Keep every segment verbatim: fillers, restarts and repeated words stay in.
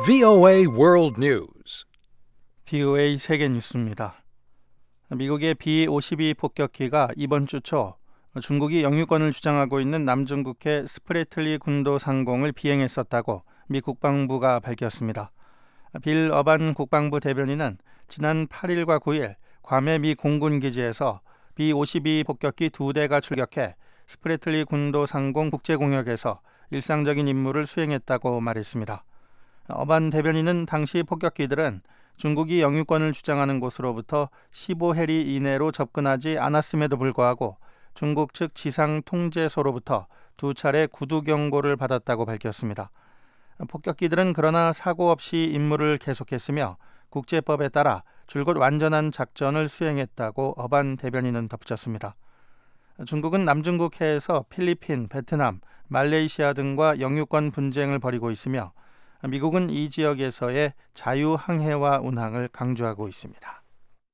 브이오에이 World News. 브이오에이 세계 뉴스입니다. 미국의 비 오십이 폭격기가 이번 주 초 중국이 영유권을 주장하고 있는 남중국해 스프래틀리 군도 상공을 비행했었다고 미 국방부가 밝혔습니다. 빌 어반 국방부 대변인은 지난 팔 일과 구 일 괌의 미 공군 기지에서 비 오십이 폭격기 두 대가 출격해 스프래틀리 군도 상공 국제공역에서 일상적인 임무를 수행했다고 말했습니다. 어반 대변인은 당시 폭격기들은 중국이 영유권을 주장하는 곳으로부터 십오 해리 이내로 접근하지 않았음에도 불구하고 중국 측 지상 통제소로부터 두 차례 구두 경고를 받았다고 밝혔습니다. 폭격기들은 그러나 사고 없이 임무를 계속했으며 국제법에 따라 줄곧 완전한 작전을 수행했다고 어반 대변인은 덧붙였습니다. 중국은 남중국해에서 필리핀, 베트남, 말레이시아 등과 영유권 분쟁을 벌이고 있으며 미국은 이 지역에서의 자유항해와 운항을 강조하고 있습니다.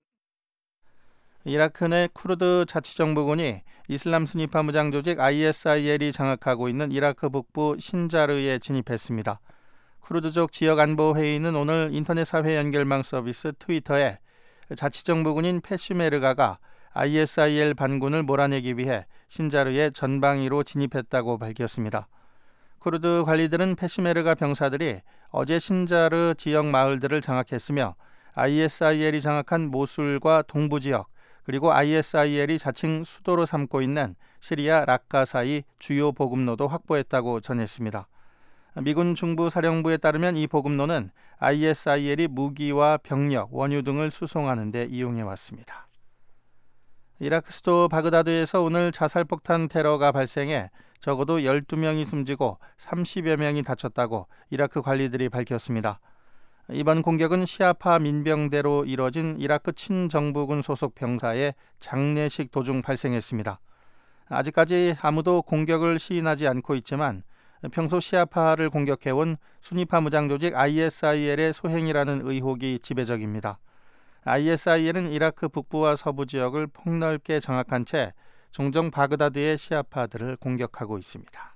이라크 내 쿠르드 자치정부군이 이슬람 순위파 무장 조직 아이에스아이엘이 장악하고 있는 이라크 북부 신자르에 진입했습니다. 쿠르드족 지역안보회의는 오늘 인터넷 사회 연결망 서비스 트위터에 자치정부군인 페슈메르가가 아이에스아이엘 반군을 몰아내기 위해 신자르에 전방위로 진입했다고 밝혔습니다. 쿠르드 관리들은 페슈메르가 병사들이 어제 신자르 지역 마을들을 장악했으며 아이에스아이엘이 장악한 모술과 동부 지역 그리고 아이에스아이엘이 자칭 수도로 삼고 있는 시리아 락카 사이 주요 보급로도 확보했다고 전했습니다. 미군 중부사령부에 따르면 이 보급로는 아이에스아이엘이 무기와 병력, 원유 등을 수송하는 데 이용해왔습니다. 이라크 수도 바그다드에서 오늘 자살폭탄 테러가 발생해 적어도 열두 명이 숨지고 삼십여 명이 다쳤다고 이라크 관리들이 밝혔습니다. 이번 공격은 시아파 민병대로 이뤄진 이라크 친정부군 소속 병사의 장례식 도중 발생했습니다. 아직까지 아무도 공격을 시인하지 않고 있지만 평소 시아파를 공격해온 순위파 무장 조직 아이에스아이엘의 소행이라는 의혹이 지배적입니다. 아이에스아이엘은 이라크 북부와 서부 지역을 폭넓게 장악한 채 종종 바그다드의 시아파들을 공격하고 있습니다.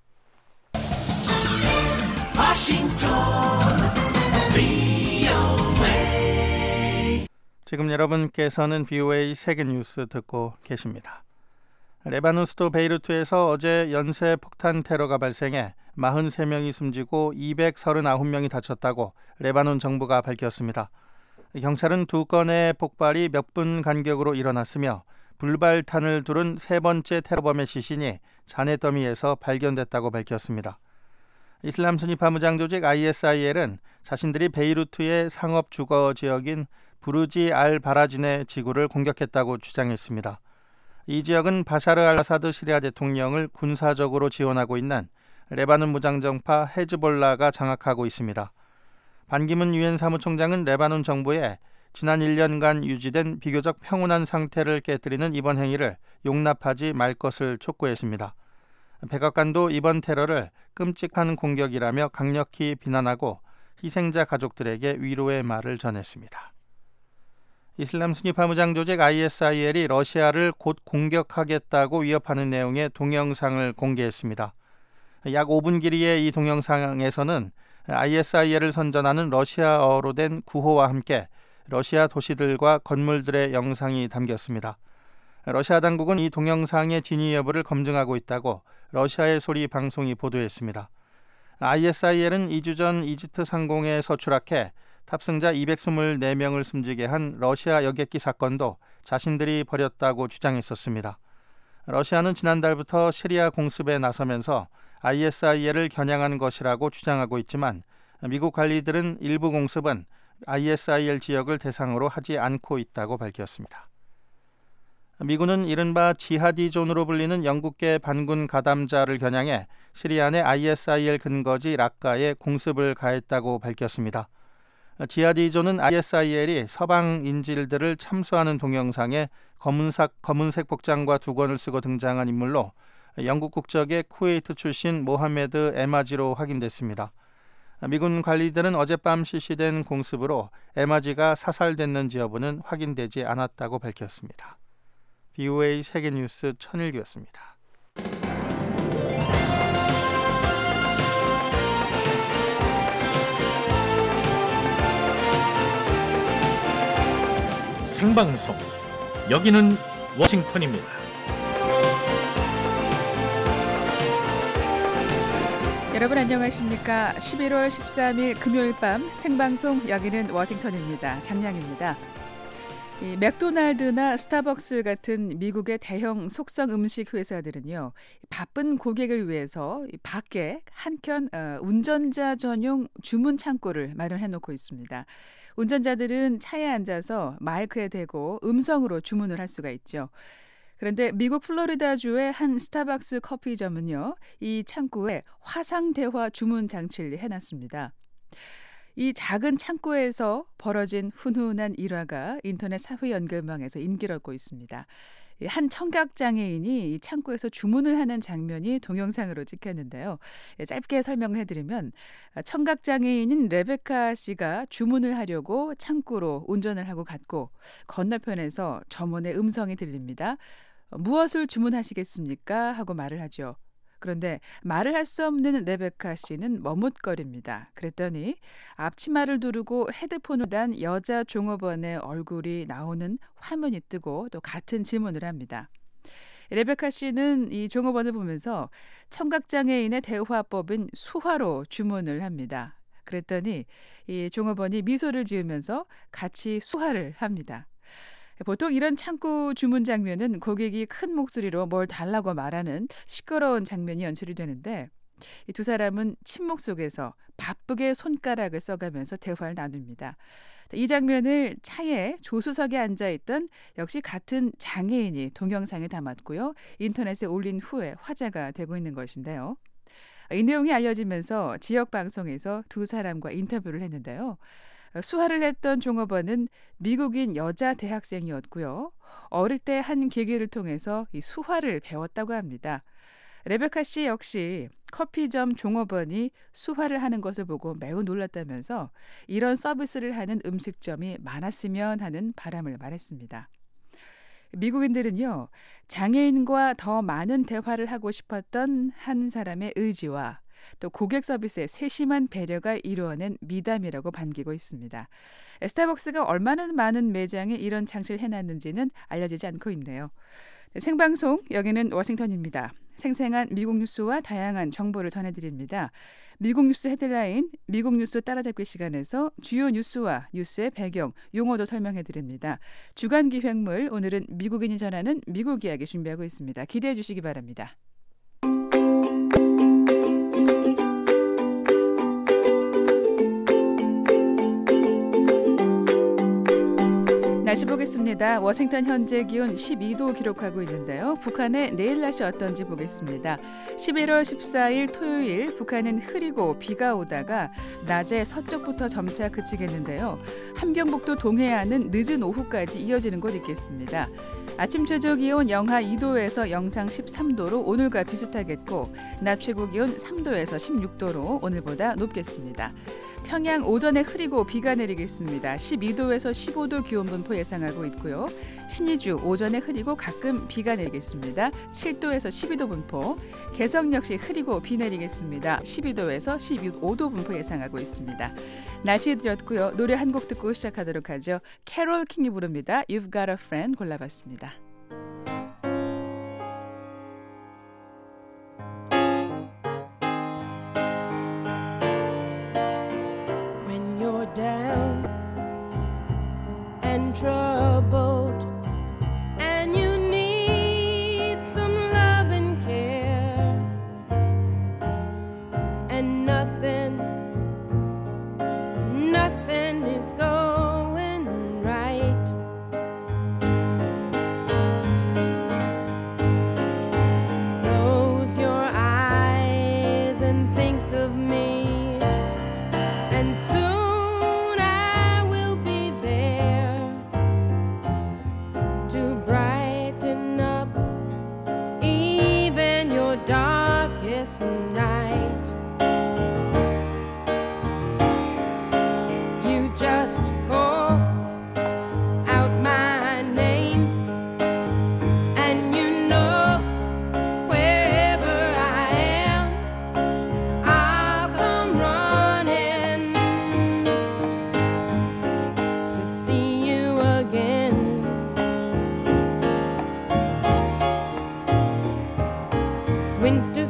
워싱턴 브이오에이. 지금 여러분께서는 브이오에이 세계 뉴스 듣고 계십니다. 레바논 수도 베이루트에서 어제 연쇄 폭탄 테러가 발생해 사십삼 명이 숨지고 이백삼십구 명이 다쳤다고 레바논 정부가 밝혔습니다. 경찰은 두 건의 폭발이 몇 분 간격으로 일어났으며 불발탄을 두른 세 번째 테러범의 시신이 잔해 더미에서 발견됐다고 밝혔습니다. 이슬람 순위파 무장 조직 아이에스아이엘은 자신들이 베이루트의 상업 주거 지역인 부르지 알 바라진의 지구를 공격했다고 주장했습니다. 이 지역은 바샤르 알 아사드 시리아 대통령을 군사적으로 지원하고 있는 레바논 무장정파 헤즈볼라가 장악하고 있습니다. 반기문 유엔 사무총장은 레바논 정부에 지난 일 년간 유지된 비교적 평온한 상태를 깨뜨리는 이번 행위를 용납하지 말 것을 촉구했습니다. 백악관도 이번 테러를 끔찍한 공격이라며 강력히 비난하고 희생자 가족들에게 위로의 말을 전했습니다. 이슬람 순위파 무장 조직 아이에스아이엘이 러시아를 곧 공격하겠다고 위협하는 내용의 동영상을 공개했습니다. 약 오 분 길이의 이 동영상에서는 아이에스아이엘을 선전하는 러시아어로 된 구호와 함께 러시아 도시들과 건물들의 영상이 담겼습니다. 러시아 당국은 이 동영상의 진위 여부를 검증하고 있다고 러시아의 소리 방송이 보도했습니다. 아이에스아이엘은 이 주 전 이집트 상공에서 추락해 탑승자 이백이십사 명을 숨지게 한 러시아 여객기 사건도 자신들이 벌였다고 주장했었습니다. 러시아는 지난달부터 시리아 공습에 나서면서 아이에스아이엘을 겨냥한 것이라고 주장하고 있지만 미국 관리들은 일부 공습은 아이에스아이엘 지역을 대상으로 하지 않고 있다고 밝혔습니다. 미군은 이른바 지하디존으로 불리는 영국계 반군 가담자를 겨냥해 시리아 내 아이에스아이엘 근거지 락카에 공습을 가했다고 밝혔습니다. 지하디존은 아이에스아이엘이 서방 인질들을 참수하는 동영상에 검은색, 검은색 복장과 두건을 쓰고 등장한 인물로 영국 국적의 쿠웨이트 출신 모하메드 에마지로 확인됐습니다. 미군 관리들은 어젯밤 실시된 공습으로 에마지가 사살됐는지 여부는 확인되지 않았다고 밝혔습니다. 브이오에이 세계뉴스 천일규였습니다. 생방송. 여기는 워싱턴입니다. 여러분 안녕하십니까? 십일월 십삼일 금요일 밤 생방송 여기는 워싱턴입니다. 장량입니다. 이 맥도날드나 스타벅스 같은 미국의 대형 속성 음식 회사들은요, 바쁜 고객을 위해서 밖에 한켠 어, 운전자 전용 주문 창구를 마련해 놓고 있습니다. 운전자들은 차에 앉아서 마이크에 대고 음성으로 주문을 할 수가 있죠. 그런데 미국 플로리다주의 한 스타벅스 커피점은요, 이 창구에 화상 대화 주문 장치를 해놨습니다. 이 작은 창구에서 벌어진 훈훈한 일화가 인터넷 사회연결망에서 인기를 얻고 있습니다. 한 청각장애인이 이 창구에서 주문을 하는 장면이 동영상으로 찍혔는데요. 짧게 설명을 해드리면 청각장애인인 레베카 씨가 주문을 하려고 창구로 운전을 하고 갔고 건너편에서 점원의 음성이 들립니다. 무엇을 주문하시겠습니까? 하고 말을 하죠. 그런데 말을 할 수 없는 레베카 씨는 머뭇거립니다. 그랬더니 앞치마를 두르고 헤드폰을 단 여자 종업원의 얼굴이 나오는 화면이 뜨고 또 같은 질문을 합니다. 레베카 씨는 이 종업원을 보면서 청각장애인의 대화법인 수화로 주문을 합니다. 그랬더니 이 종업원이 미소를 지으면서 같이 수화를 합니다. 보통 이런 창구 주문 장면은 고객이 큰 목소리로 뭘 달라고 말하는 시끄러운 장면이 연출이 되는데 이 두 사람은 침묵 속에서 바쁘게 손가락을 써가면서 대화를 나눕니다. 이 장면을 차에 조수석에 앉아있던 역시 같은 장애인이 동영상에 담았고요. 인터넷에 올린 후에 화제가 되고 있는 것인데요. 이 내용이 알려지면서 지역 방송에서 두 사람과 인터뷰를 했는데요. 수화를 했던 종업원은 미국인 여자 대학생이었고요. 어릴 때 한 계기를 통해서 이 수화를 배웠다고 합니다. 레베카 씨 역시 커피점 종업원이 수화를 하는 것을 보고 매우 놀랐다면서 이런 서비스를 하는 음식점이 많았으면 하는 바람을 말했습니다. 미국인들은요, 장애인과 더 많은 대화를 하고 싶었던 한 사람의 의지와 또 고객 서비스의 세심한 배려가 이루어낸 미담이라고 반기고 있습니다. 스타벅스가 얼마나 많은 매장에 이런 장치를 해놨는지는 알려지지 않고 있네요. 생방송 여기는 워싱턴입니다. 생생한 미국 뉴스와 다양한 정보를 전해드립니다. 미국 뉴스 헤드라인, 미국 뉴스 따라잡기 시간에서 주요 뉴스와 뉴스의 배경, 용어도 설명해드립니다. 주간 기획물, 오늘은 미국인이 전하는 미국 이야기 준비하고 있습니다. 기대해 주시기 바랍니다. 날씨 보겠습니다. 워싱턴 현재 기온 십이 도 기록하고 있는데요. 북한의 내일 날씨 어떤지 보겠습니다. 십일월 십사일 토요일 북한은 흐리고 비가 오다가 낮에 서쪽부터 점차 그치겠는데요. 함경북도 동해안은 늦은 오후까지 이어지는 곳 있겠습니다. 아침 최저 기온 영하 이 도에서 영상 십삼 도로 오늘과 비슷하겠고 낮 최고 기온 삼 도에서 십육 도로 오늘보다 높겠습니다. 평양 오전에 흐리고 비가 내리겠습니다. 십이 도에서 십오 도 기온 분포 예상하고 있고요. 신의주 오전에 흐리고 가끔 비가 내리겠습니다. 칠 도에서 십이 도 분포. 개성 역시 흐리고 비 내리겠습니다. 십이 도에서 십오 도 분포 예상하고 있습니다. 날씨 드렸고요. 노래 한 곡 듣고 시작하도록 하죠. 캐롤 킹이 부릅니다. You've Got a Friend 골라봤습니다. Down and troubled, and you need some love and care, and nothing, nothing is going right. Close your eyes and think of me, and soon darkest night. You just call out my name, and you know wherever I am, I'll come running to see you again.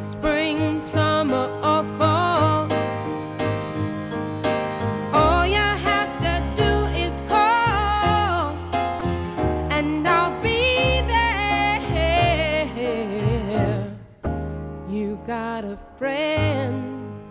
spring, summer, or fall. All you have to do is call, and I'll be there. You've got a friend.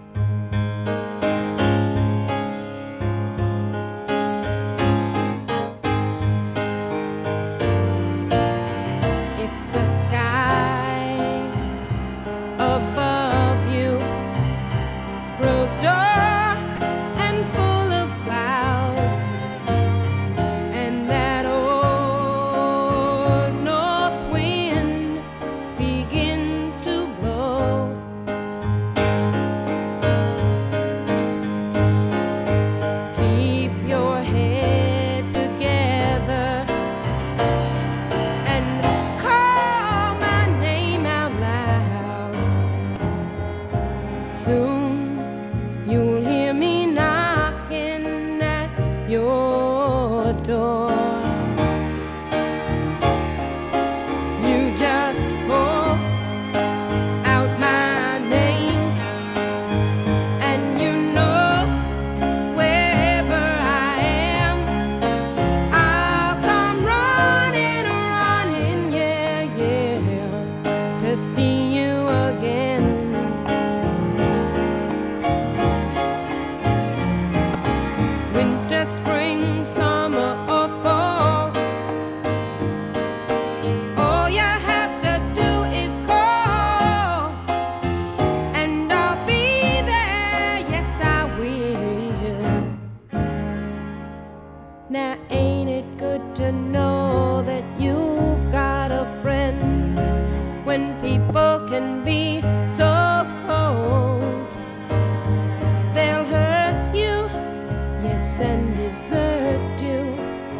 Now ain't it good to know that you've got a friend when people can be so cold? They'll hurt you, yes, and desert you,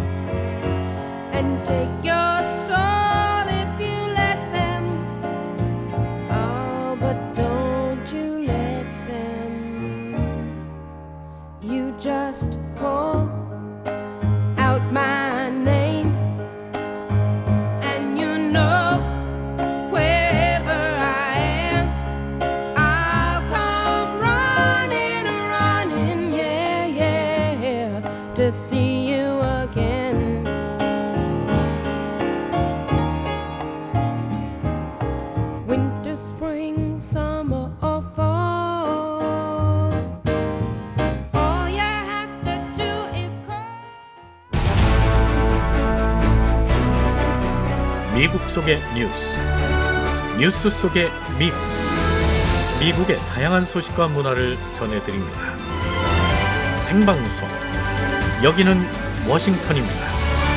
and take your soul if you let them. Oh, but don't you let them. You just call my name, and you know wherever I am, I'll come running, running, yeah, yeah, to see you again. Winter, spring, summer, or fall, all you have to do is call. 미국 속의 뉴스, 뉴스 속의 미국, 미국의 다양한 소식과 문화를 전해드립니다. 생방송, 여기는 워싱턴입니다.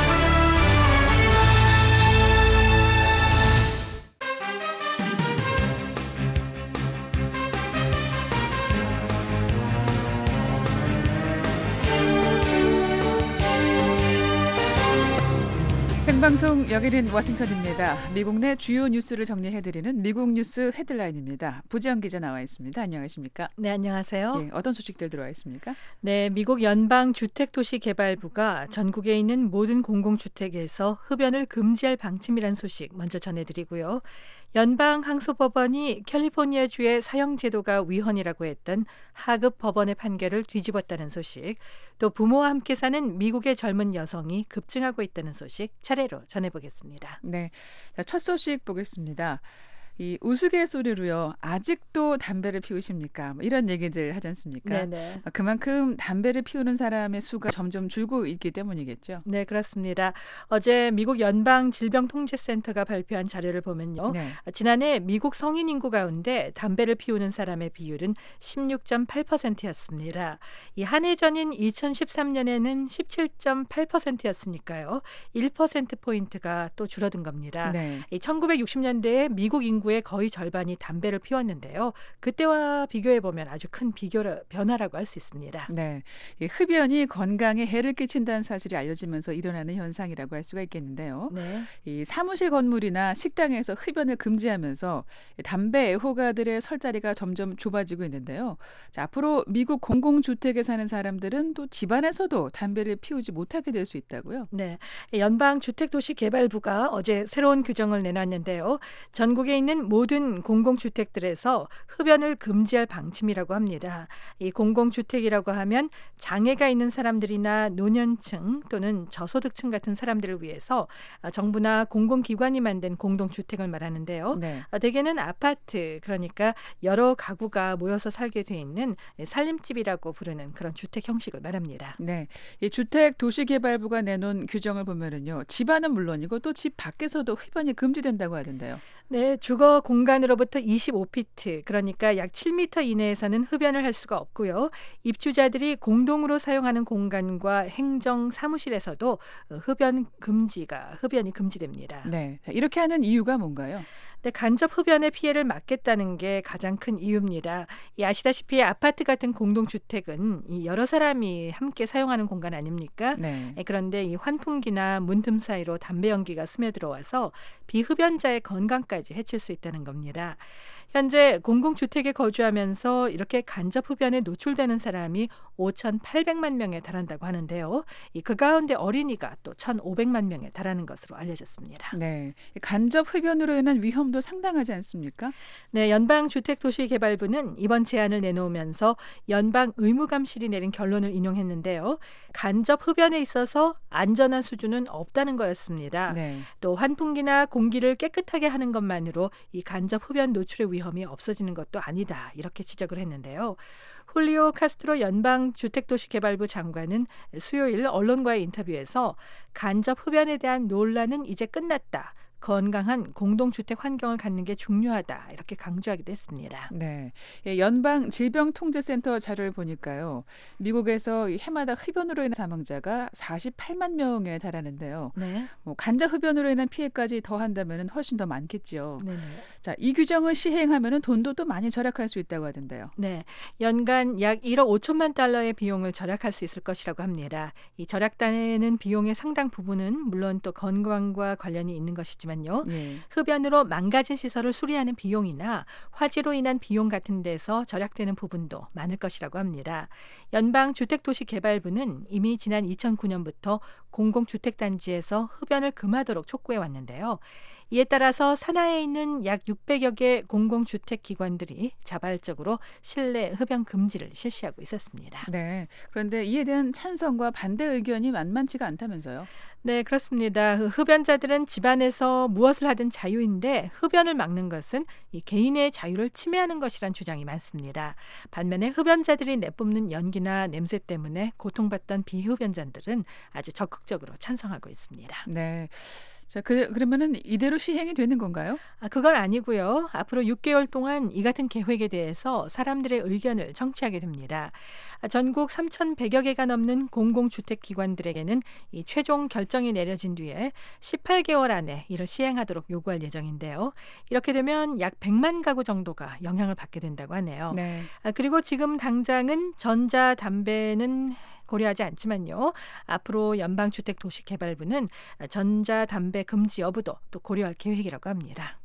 생방송 여기는 워싱턴입니다. 미국 내 주요 뉴스를 정리해드리는 미국 뉴스 헤드라인입니다. 부지영 기자 나와 있습니다. 안녕하십니까? 네, 안녕하세요. 예, 어떤 소식들 들어와 있습니까? 네, 미국 연방주택도시개발부가 전국에 있는 모든 공공주택에서 흡연을 금지할 방침이란 소식 먼저 전해드리고요. 연방항소법원이 캘리포니아주의 사형제도가 위헌이라고 했던 하급 법원의 판결을 뒤집었다는 소식, 또 부모와 함께 사는 미국의 젊은 여성이 급증하고 있다는 소식 차례로 전해보겠습니다. 네, 첫 소식 보겠습니다. 이 우스갯소리로요. 아직도 담배를 피우십니까? 뭐 이런 얘기들 하지 않습니까? 네네. 그만큼 담배를 피우는 사람의 수가 점점 줄고 있기 때문이겠죠. 네, 그렇습니다. 어제 미국 연방질병통제센터가 발표한 자료를 보면요. 네. 지난해 미국 성인 인구 가운데 담배를 피우는 사람의 비율은 십육 점 팔 퍼센트였습니다. 이 한 해 전인 이천십삼 년에는 십칠 점 팔 퍼센트였으니까요. 일 퍼센트포인트가 또 줄어든 겁니다. 네. 이 천구백육십 년대에 미국 인구 의 거의 절반이 담배를 피웠는데요. 그때와 비교해보면 아주 큰 비교 변화라고 할 수 있습니다. 네, 이 흡연이 건강에 해를 끼친다는 사실이 알려지면서 일어나는 현상이라고 할 수가 있겠는데요. 네. 이 사무실 건물이나 식당에서 흡연을 금지하면서 담배 애호가들의 설 자리가 점점 좁아지고 있는데요. 자, 앞으로 미국 공공주택에 사는 사람들은 또 집안에서도 담배를 피우지 못하게 될 수 있다고요? 네, 연방주택도시개발부가 어제 새로운 규정을 내놨는데요. 전국에 있는 이번엔 모든 공공주택들에서 흡연을 금지할 방침이라고 합니다. 이 공공주택이라고 하면 장애가 있는 사람들이나 노년층 또는 저소득층 같은 사람들을 위해서 정부나 공공기관이 만든 공동주택을 말하는데요. 네. 대개는 아파트, 그러니까 여러 가구가 모여서 살게 돼 있는 살림집이라고 부르는 그런 주택 형식을 말합니다. 네, 이 주택도시개발부가 내놓은 규정을 보면은요, 집안은 물론이고 또 집 밖에서도 흡연이 금지된다고 하던데요. 네, 주거 공간으로부터 이십오 피트, 그러니까 약 칠 미터 이내에서는 흡연을 할 수가 없고요. 입주자들이 공동으로 사용하는 공간과 행정 사무실에서도 흡연 금지가 흡연이 금지됩니다. 네, 자, 이렇게 하는 이유가 뭔가요? 네, 간접 흡연의 피해를 막겠다는 게 가장 큰 이유입니다. 이 아시다시피 아파트 같은 공동주택은 이 여러 사람이 함께 사용하는 공간 아닙니까? 네. 예, 그런데 이 환풍기나 문틈 사이로 담배 연기가 스며들어와서 비흡연자의 건강까지 해칠 수 있다는 겁니다. 현재 공공주택에 거주하면서 이렇게 간접 흡연에 노출되는 사람이 오천팔백만 명에 달한다고 하는데요. 이 그 가운데 어린이가 또 천오백만 명에 달하는 것으로 알려졌습니다. 네, 간접 흡연으로 인한 위험도 상당하지 않습니까? 네, 연방주택도시개발부는 이번 제안을 내놓으면서 연방의무감실이 내린 결론을 인용했는데요. 간접 흡연에 있어서 안전한 수준은 없다는 거였습니다. 네. 또 환풍기나 공기를 깨끗하게 하는 것만으로 이 간접 흡연 노출의 위험이 없어지는 것도 아니다, 이렇게 지적을 했는데요. 훌리오 카스트로 연방주택도시개발부 장관은 수요일 언론과의 인터뷰에서 간접 흡연에 대한 논란은 이제 끝났다. 건강한 공동주택 환경을 갖는 게 중요하다, 이렇게 강조하기도 했습니다. 네, 연방 질병통제센터 자료를 보니까요, 미국에서 해마다 흡연으로 인한 사망자가 사십팔만 명에 달하는데요. 네. 뭐 간접 흡연으로 인한 피해까지 더한다면 훨씬 더 많겠죠. 네네. 자, 이 규정을 시행하면 돈도 또 많이 절약할 수 있다고 하던데요. 네, 연간 약 일억 오천만 달러의 비용을 절약할 수 있을 것이라고 합니다. 이 절약되는 비용의 상당 부분은 물론 또 건강과 관련이 있는 것이지만 예. 흡연으로 망가진 시설을 수리하는 비용이나 화재로 인한 비용 같은 데서 절약되는 부분도 많을 것이라고 합니다. 연방주택도시개발부는 이미 지난 이천구 년부터 공공주택단지에서 흡연을 금하도록 촉구해 왔는데요. 이에 따라서 산하에 있는 약 육백여 개 공공주택 기관들이 자발적으로 실내 흡연 금지를 실시하고 있었습니다. 네, 그런데 이에 대한 찬성과 반대 의견이 만만치가 않다면서요? 네, 그렇습니다. 흡연자들은 집안에서 무엇을 하든 자유인데 흡연을 막는 것은 이 개인의 자유를 침해하는 것이란 주장이 많습니다. 반면에 흡연자들이 내뿜는 연기나 냄새 때문에 고통받던 비흡연자들은 아주 적극적으로 찬성하고 있습니다. 네. 자, 그, 그러면은 이대로 시행이 되는 건가요? 아, 그건 아니고요. 앞으로 육 개월 동안 이 같은 계획에 대해서 사람들의 의견을 청취하게 됩니다. 전국 삼천백여 개가 넘는 공공주택 기관들에게는 이 최종 결정이 내려진 뒤에 십팔 개월 안에 이를 시행하도록 요구할 예정인데요. 이렇게 되면 약 백만 가구 정도가 영향을 받게 된다고 하네요. 네. 아, 그리고 지금 당장은 전자담배는 고려하지 않지만요. 앞으로 연방주택도시개발부는 전자담배 금지 여부도 또 고려할 계획이라고 합니다.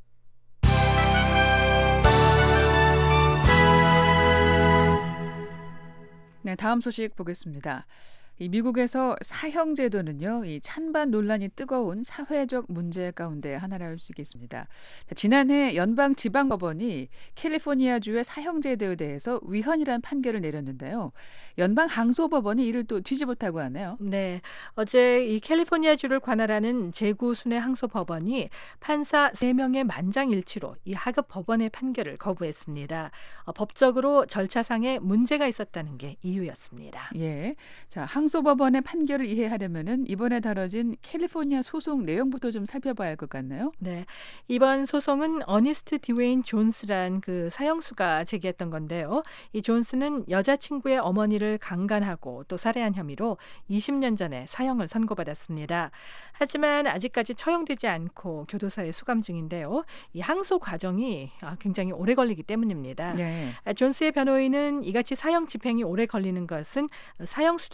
네, 다음 소식 보겠습니다. 이 미국에서 사형제도는요, 이 찬반 논란이 뜨거운 사회적 문제 가운데 하나라 할 수 있겠습니다. 지난해 연방지방법원이 캘리포니아주의 사형제도에 대해서 위헌이라는 판결을 내렸는데요. 연방항소법원이 이를 또 뒤집었다고 하네요. 네, 어제 이 캘리포니아주를 관할하는 제구순회 항소법원이 판사 세 명의 만장일치로 이 하급 법원의 판결을 거부했습니다. 어, 법적으로 절차상에 문제가 있었다는 게 이유였습니다. 예, 자, 항소법원의 판결을 이해하려면은 이번에 다뤄진 캘리포니아 소송 내용부터 좀 살펴봐야 할 것 같네요. 네, 이번 소송은 어니스트 디웨인 존스란 그 사형수가 제기했던 건데요. 이 존스는 여자친구의 어머니를 강간하고 또 살해한 혐의로 이십 년 전에 사형을 선고받았습니다. 하지만 아직까지 처형되지 않고 교도소에 수감 중인데요. 이 항소 과정이 굉장히 오래 걸리기 때문입니다. 네. 존스의 변호인은 이같이 사형 집행이 오래 걸리는 것은 사형수들 가운데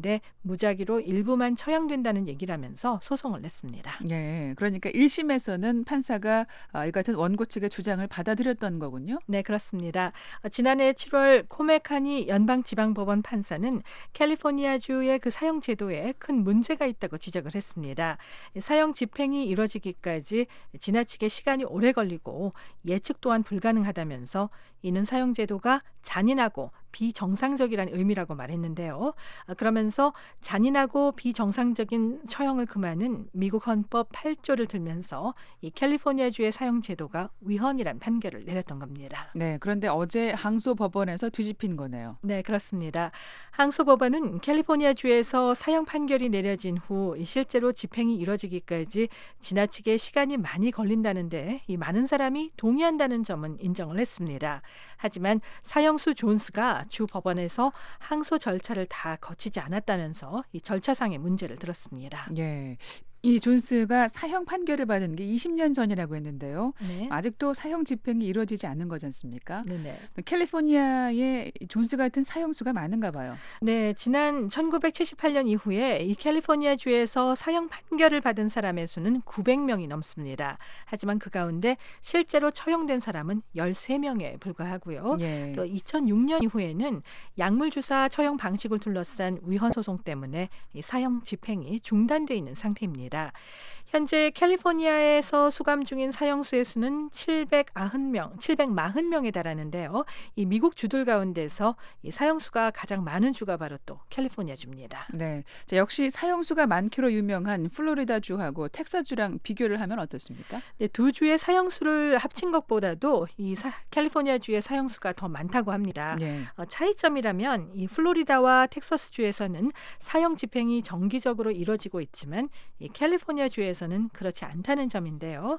가운데 무작위로 일부만 처형된다는 얘기라면서 소송을 냈습니다. 네, 그러니까 일 심에서는 판사가 이 같은 원고 측의 주장을 받아들였던 거군요. 네, 그렇습니다. 지난해 칠월 코메카니 연방지방법원 판사는 캘리포니아주의 그 사형 제도에 큰 문제가 있다고 지적을 했습니다. 사형 집행이 이뤄지기까지 지나치게 시간이 오래 걸리고 예측 또한 불가능하다면서 이는 사형 제도가 잔인하고 비정상적이라는 의미라고 말했는데요. 그러면서 잔인하고 비정상적인 처형을 금하는 미국 헌법 팔 조를 들면서 이 캘리포니아주의 사형 제도가 위헌이란 판결을 내렸던 겁니다. 네, 그런데 어제 항소법원에서 뒤집힌 거네요. 네, 그렇습니다. 항소법원은 캘리포니아주에서 사형 판결이 내려진 후 실제로 집행이 이뤄지기까지 지나치게 시간이 많이 걸린다는데 이 많은 사람이 동의한다는 점은 인정을 했습니다. 하지만 사형수 존스가 주 법원에서 항소 절차를 다 거치지 않았다면서 이 절차상의 문제를 들었습니다. 예. 이 존스가 사형 판결을 받은 게 이십 년 전이라고 했는데요. 네. 아직도 사형 집행이 이루어지지 않은 거지 않습니까? 네네. 캘리포니아에 존스 같은 사형수가 많은가 봐요. 네, 지난 천구백칠십팔 년 이후에 이 캘리포니아주에서 사형 판결을 받은 사람의 수는 구백 명이 넘습니다. 하지만 그 가운데 실제로 처형된 사람은 열세 명에 불과하고요. 예. 또 이천육 년 이후에는 약물주사 처형 방식을 둘러싼 위헌 소송 때문에 이 사형 집행이 중단돼 있는 상태입니다. 현재 캘리포니아에서 수감 중인 사형수의 수는 칠백구십 명, 칠백사십 명에 달하는데요. 이 미국 주들 가운데서 이 사형수가 가장 많은 주가 바로 또 캘리포니아주입니다. 네, 자, 역시 사형수가 많기로 유명한 플로리다주하고 텍사스주랑 비교를 하면 어떻습니까? 네, 두 주의 사형수를 합친 것보다도 이 사, 캘리포니아주의 사형수가 더 많다고 합니다. 네. 어, 차이점이라면 이 플로리다와 텍사스주에서는 사형 집행이 정기적으로 이뤄지고 있지만 이 캘리포니아주에서는 그렇지 않다는 점인데요.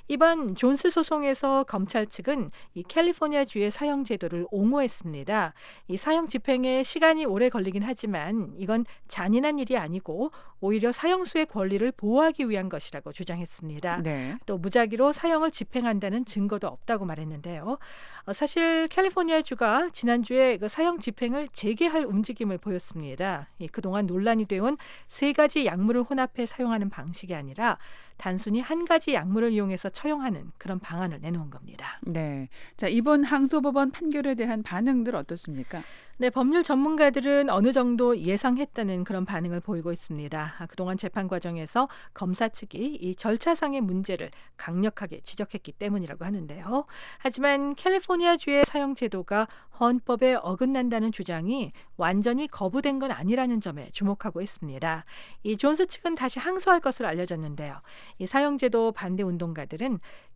이번 존스 소송에서 검찰 측은 이 캘리포니아주의 사형 제도를 옹호했습니다. 이 사형 집행에 시간이 오래 걸리긴 하지만 이건 잔인한 일이 아니고 오히려 사형수의 권리를 보호하기 위한 것이라고 주장했습니다. 네. 또 무작위로 사형을 집행한다는 증거도 없다고 말했는데요. 어, 사실 캘리포니아주가 지난주에 그 사형 집행을 재개할 움직임을 보였습니다. 이 그동안 논란이 되어온 세 가지 약물을 혼합해 사용하는 방식이 아니라 단순히 한 가지 약물을 이용해서 처형하는 그런 방안을 내놓은 겁니다. 네. 자, 이번 항소법원 판결에 대한 반응들 어떻습니까? 네, 법률 전문가들은 어느 정도 예상했다는 그런 반응을 보이고 있습니다. 아, 그동안 재판 과정에서 검사 측이 이 절차상의 문제를 강력하게 지적했기 때문이라고 하는데요. 하지만 캘리포니아주의 사형 제도가 헌법에 어긋난다는 주장이 완전히 거부된 건 아니라는 점에 주목하고 있습니다. 이 존스 측은 다시 항소할 것으로 알려졌는데요. 이 사형제도 반대 운동가들은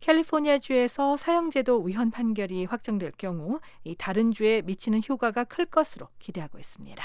캘리포니아주에서 사형제도 위헌 판결이 확정될 경우 이 다른 주에 미치는 효과가 클 것으로 기대하고 있습니다.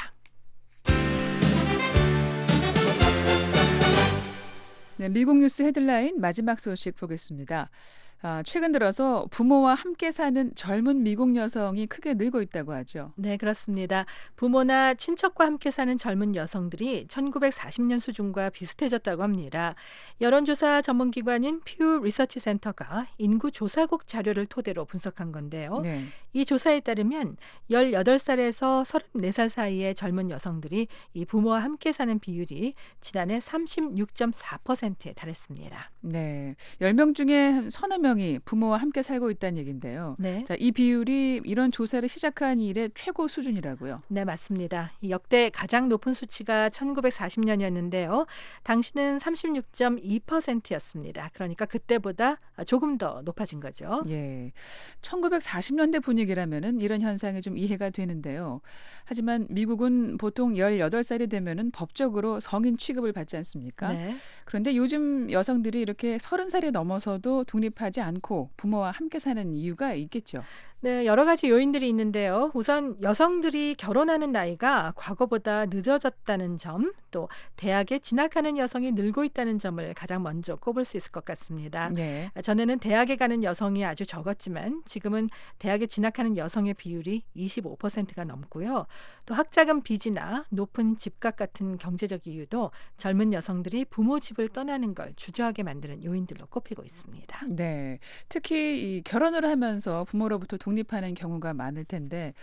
네, 미국 뉴스 헤드라인 마지막 소식 보겠습니다. 아, 최근 들어서 부모와 함께 사는 젊은 미국 여성이 크게 늘고 있다고 하죠. 네, 그렇습니다. 부모나 친척과 함께 사는 젊은 여성들이 천구백사십 년 수준과 비슷해졌다고 합니다. 여론조사 전문기관인 퓨 리서치 센터가 인구조사국 자료를 토대로 분석한 건데요. 네. 이 조사에 따르면 열여덟 살에서 서른네 살 사이의 젊은 여성들이 이 부모와 함께 사는 비율이 지난해 삼십육 점 사 퍼센트에 달했습니다. 네, 열 명 중에 서너 명이 부모와 함께 살고 있다는 얘기인데요. 네. 자, 이 비율이 이런 조사를 시작한 이래 최고 수준이라고요. 네, 맞습니다. 역대 가장 높은 수치가 천구백사십 년이었는데요. 당시는 삼십육 점 이 퍼센트였습니다. 그러니까 그때보다 조금 더 높아진 거죠. 예, 천구백사십 년대 분위기라면은 이런 현상이 좀 이해가 되는데요. 하지만 미국은 보통 열여덟 살이 되면은 법적으로 성인 취급을 받지 않습니까? 네. 그런데 요즘 여성들이 이렇게 서른 살이 넘어서도 독립하지 않고 부모와 함께 사는 이유가 있겠죠. 네, 여러 가지 요인들이 있는데요. 우선 여성들이 결혼하는 나이가 과거보다 늦어졌다는 점, 또 대학에 진학하는 여성이 늘고 있다는 점을 가장 먼저 꼽을 수 있을 것 같습니다. 네. 전에는 대학에 가는 여성이 아주 적었지만 지금은 대학에 진학하는 여성의 비율이 이십오 퍼센트가 넘고요. 또 학자금 빚이나 높은 집값 같은 경제적 이유도 젊은 여성들이 부모 집을 떠나는 걸 주저하게 만드는 요인들로 꼽히고 있습니다. 네. 특히 이 결혼을 하면서 부모로부터 독립 독립하는 경우가 많을 텐데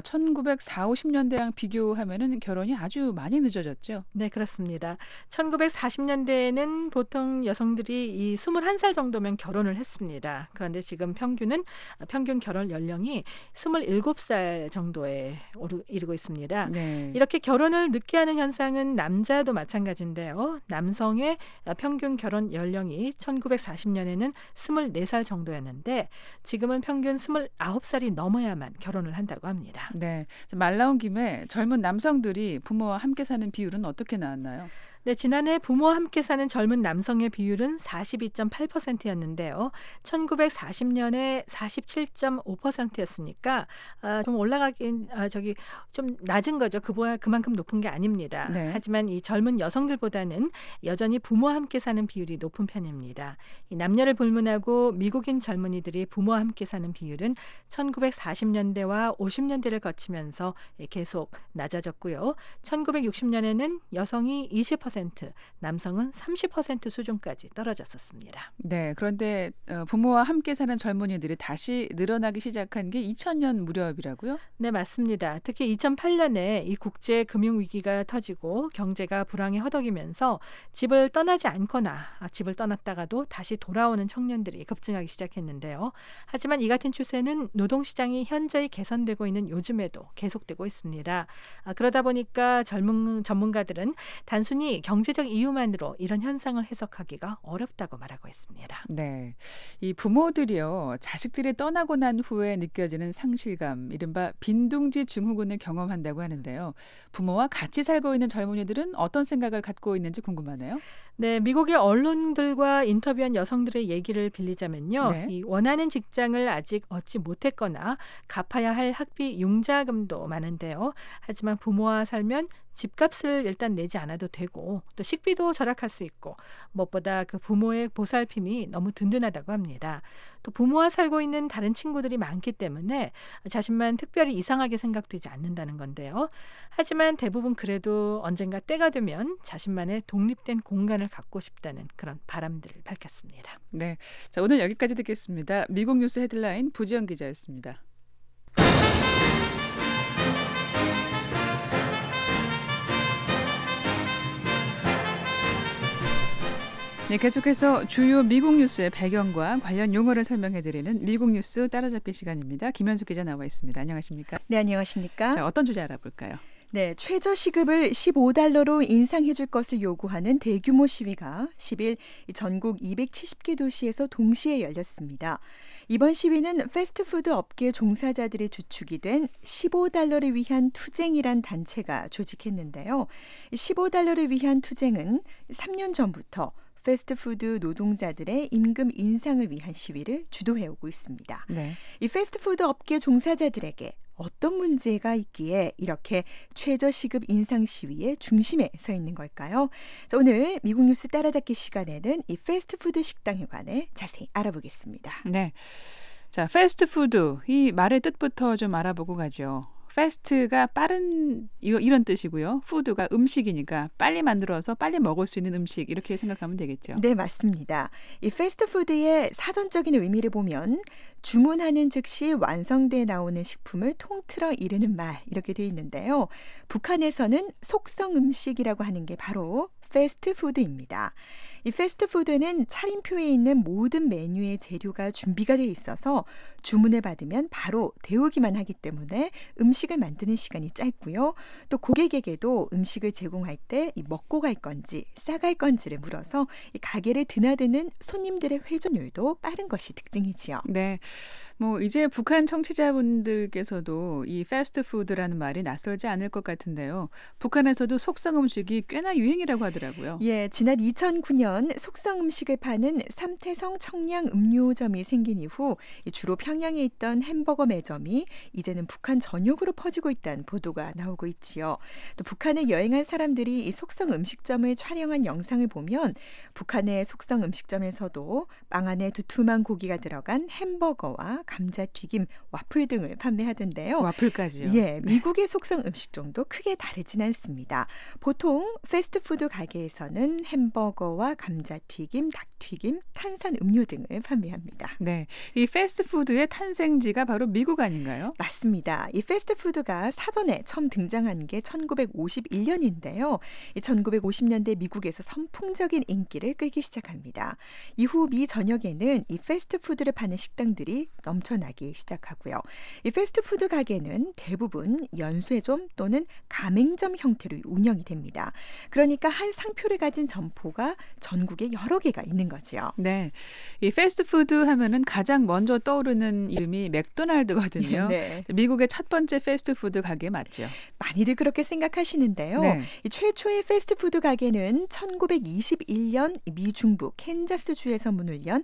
천구백사십, 오십 년대랑 비교하면은 결혼이 아주 많이 늦어졌죠. 네, 그렇습니다. 천구백사십 년대에는 보통 여성들이 이 스물한 살 정도면 결혼을 했습니다. 그런데 지금 평균은 평균 결혼 연령이 스물일곱 살 정도에 이르고 있습니다. 네. 이렇게 결혼을 늦게 하는 현상은 남자도 마찬가지인데요. 남성의 평균 결혼 연령이 천구백사십 년에는 스물네 살 정도였는데 지금은 평균 스물아홉 살이 넘어야만 결혼을 한다고 합니다. 네. 말 나온 김에 젊은 남성들이 부모와 함께 사는 비율은 어떻게 나왔나요? 네, 지난해 부모와 함께 사는 젊은 남성의 비율은 사십이 점 팔 퍼센트였는데요. 천구백사십 년에 사십칠 점 오 퍼센트였으니까 아, 좀 올라가긴 아, 저기 좀 낮은 거죠. 그보다 그만큼 높은 게 아닙니다. 네. 하지만 이 젊은 여성들보다는 여전히 부모와 함께 사는 비율이 높은 편입니다. 이 남녀를 불문하고 미국인 젊은이들이 부모와 함께 사는 비율은 천구백사십 년대와 오십 년대를 거치면서 계속 낮아졌고요. 천구백육십 년에는 여성이 이십 퍼센트, 남성은 삼십 퍼센트 수준까지 떨어졌었습니다. 네, 그런데 부모와 함께 사는 젊은이들이 다시 늘어나기 시작한 게 이천 년 무렵이라고요? 네, 맞습니다. 특히 이천팔 년에 이 국제 금융 위기가 터지고 경제가 불황에 허덕이면서 집을 떠나지 않거나 집을 떠났다가도 다시 돌아오는 청년들이 급증하기 시작했는데요. 하지만 이 같은 추세는 노동시장이 현저히 개선되고 있는 요즘에도 계속되고 있습니다. 아, 그러다 보니까 젊은 전문가들은 단순히 경제적 이유만으로 이런 현상을 해석하기가 어렵다고 말하고 있습니다. 네, 이 부모들이요 자식들이 떠나고 난 후에 느껴지는 상실감, 이른바 빈둥지 증후군을 경험한다고 하는데요. 부모와 같이 살고 있는 젊은이들은 어떤 생각을 갖고 있는지 궁금하네요. 네, 미국의 언론들과 인터뷰한 여성들의 얘기를 빌리자면요. 네. 이 원하는 직장을 아직 얻지 못했거나 갚아야 할 학비 융자금도 많은데요. 하지만 부모와 살면 집값을 일단 내지 않아도 되고 또 식비도 절약할 수 있고 무엇보다 그 부모의 보살핌이 너무 든든하다고 합니다. 또 부모와 살고 있는 다른 친구들이 많기 때문에 자신만 특별히 이상하게 생각되지 않는다는 건데요. 하지만 대부분 그래도 언젠가 때가 되면 자신만의 독립된 공간을 갖고 싶다는 그런 바람들을 밝혔습니다. 네, 자, 오늘 여기까지 듣겠습니다. 미국 뉴스 헤드라인 부지연 기자였습니다. 네, 계속해서 주요 미국 뉴스의 배경과 관련 용어를 설명해드리는 미국 뉴스 따라잡기 시간입니다. 김현숙 기자 나와 있습니다. 안녕하십니까? 네, 안녕하십니까? 자, 어떤 주제 알아볼까요? 네, 최저시급을 십오 달러로 인상해 줄 것을 요구하는 대규모 시위가 십일 전국 이백칠십 개 도시에서 동시에 열렸습니다. 이번 시위는 패스트푸드 업계 종사자들의 주축이 된 십오 달러를 위한 투쟁이란 단체가 조직했는데요. 십오 달러를 위한 투쟁은 삼 년 전부터 패스트푸드 노동자들의 임금 인상을 위한 시위를 주도해오고 있습니다. 네. 이 패스트푸드 업계 종사자들에게 어떤 문제가 있기에 이렇게 최저시급 인상 시위의 중심에 서 있는 걸까요? 자, 오늘 미국 뉴스 따라잡기 시간에는 이 패스트푸드 식당에 관해 자세히 알아보겠습니다. 네, 자, 패스트푸드 이 말의 뜻부터 좀 알아보고 가죠. 패스트가 빠른 이런 뜻이고요. 푸드가 음식이니까 빨리 만들어서 빨리 먹을 수 있는 음식 이렇게 생각하면 되겠죠. 네, 맞습니다. 이 패스트푸드의 사전적인 의미를 보면 주문하는 즉시 완성돼 나오는 식품을 통틀어 이르는 말 이렇게 돼 있는데요. 북한에서는 속성 음식이라고 하는 게 바로 패스트푸드입니다. 이 패스트푸드는 차림표에 있는 모든 메뉴의 재료가 준비가 돼 있어서 주문을 받으면 바로 데우기만 하기 때문에 음식을 만드는 시간이 짧고요. 또 고객에게도 음식을 제공할 때 먹고 갈 건지 싸갈 건지를 물어서 이 가게를 드나드는 손님들의 회전율도 빠른 것이 특징이지요. 네, 뭐 이제 북한 청취자분들께서도 이 패스트푸드라는 말이 낯설지 않을 것 같은데요. 북한에서도 속성 음식이 꽤나 유행이라고 하더라고요. 예, 지난 이천구 년 속성 음식을 파는 삼태성 청량 음료점이 생긴 이후 주로 평양에 있던 햄버거 매점이 이제는 북한 전역으로 퍼지고 있다는 보도가 나오고 있지요. 또 북한에 여행한 사람들이 이 속성 음식점을 촬영한 영상을 보면 북한의 속성 음식점에서도 빵 안에 두툼한 고기가 들어간 햄버거와 감자튀김, 와플 등을 판매하던데요. 와플까지요? 예, 미국의 속성 음식점도 크게 다르진 않습니다. 보통 패스트푸드 가게에서는 햄버거와 감자튀김, 닭튀김, 탄산 음료 등을 판매합니다. 네, 이 패스트푸드의 탄생지가 바로 미국 아닌가요? 맞습니다. 이 패스트푸드가 사전에 처음 등장한 게 천구백오십일 년인데요. 이 천구백오십 년대 미국에서 선풍적인 인기를 끌기 시작합니다. 이후 미 전역에는 이 패스트푸드를 파는 식당들이 넘쳐나기 시작하고요. 이 패스트푸드 가게는 대부분 연쇄점 또는 가맹점 형태로 운영이 됩니다. 그러니까 한 상표를 가진 점포가 전국에 여러 개가 있는 거죠. 네, 이 패스트푸드 하면은 가장 먼저 떠오르는 이름이 맥도날드거든요. 네. 미국의 첫 번째 패스트푸드 가게 맞죠? 많이들 그렇게 생각하시는데요. 네. 이 최초의 패스트푸드 가게는 천구백이십일 년 미 중부 캔자스주에서 문을 연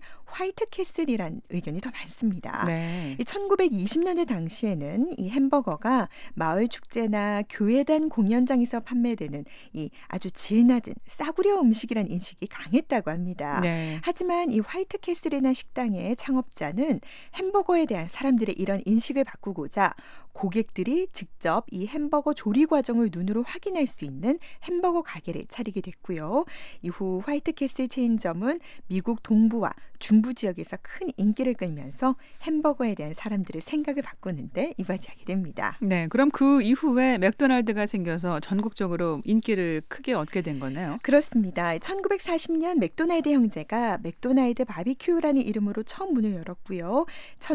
화이트캐슬이란 의견이 더 많습니다. 네. 이 천구백이십 년대 당시에는 이 햄버거가 마을 축제나 교회단 공연장에서 판매되는 이 아주 질 낮은 싸구려 음식이란 인식이 강했다고 합니다. 네. 하지만 이 화이트캐슬이나 식당의 창업자는 햄버거에 대한 사람들의 이런 인식을 바꾸고자 고객들이 직접 이 햄버거 조리 과정을 눈으로 확인할 수 있는 햄버거 가게를 차리게 됐고요. 이후 화이트캐슬 체인점은 미국 동부와 중부 지역에서 큰 인기를 끌면서 햄버거에 대한 사람들의 생각을 바꾸는데 이바지하게 됩니다. 네, 그럼 그 이후에 맥도날드가 생겨서 전국적으로 인기를 크게 얻게 된 거네요. 그렇습니다. 천구백사십 년 맥도날드 형제가 맥도날드 바비큐라는 이름으로 처음 문을 열었고요.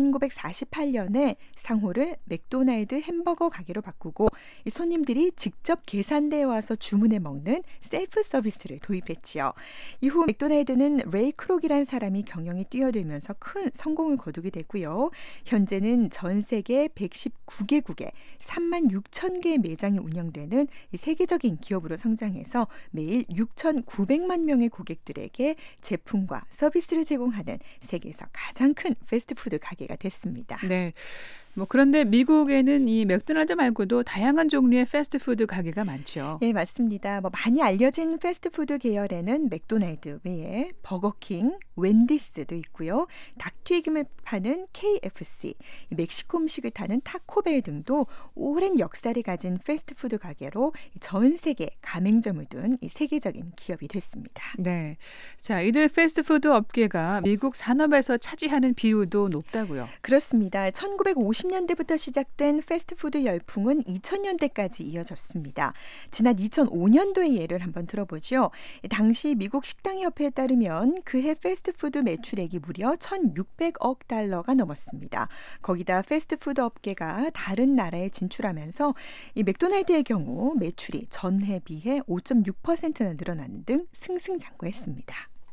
천구백사십팔 년에 상호를 맥도날드 햄버거 가게로 바꾸고 이 손님들이 직접 계산대에 와서 주문해 먹는 셀프 서비스를 도입했지요. 이후 맥도날드는 레이 크록이라는 사람이 경영에 뛰어들면서 큰 성공을 거두게 됐고요. 현재는 전 세계 백십구 개국에 삼만 육천 개의 매장이 운영되는 이 세계적인 기업으로 성장해서 매일 육천구백만 명의 고객들에게 제품과 서비스를 제공하는 세계에서 가장 큰 패스트푸드 가게가 됐습니다. 네. 뭐 그런데 미국에는 이 맥도날드 말고도 다양한 종류의 패스트푸드 가게가 많죠. 네, 맞습니다. 뭐 많이 알려진 패스트푸드 계열에는 맥도날드 외에 버거킹, 웬디스도 있고요. 닭튀김을 파는 케이에프씨, 멕시코 음식을 파는 타코벨 등도 오랜 역사를 가진 패스트푸드 가게로 전 세계 가맹점을 둔 이 세계적인 기업이 됐습니다. 네, 자 이들 패스트푸드 업계가 미국 산업에서 차지하는 비율도 높다고요. 그렇습니다. 천구백오십 년대부터 시작된 패스트푸드 열풍은 이천 년대까지 이어졌습니다. 지난 이천오 년도의 예를 한번 들어보죠. 당시 미국 식당협회에 따르면 그해 패스트푸드 매출액이 무려 천육백억 달러가 넘었습니다. 거기다 패스트푸드 업계가 다른 나라에 진출하면서 이 맥도날드의 경우 매출이 전해 비해 오 점 육 퍼센트나 늘어나는 등 승승장구했습니다.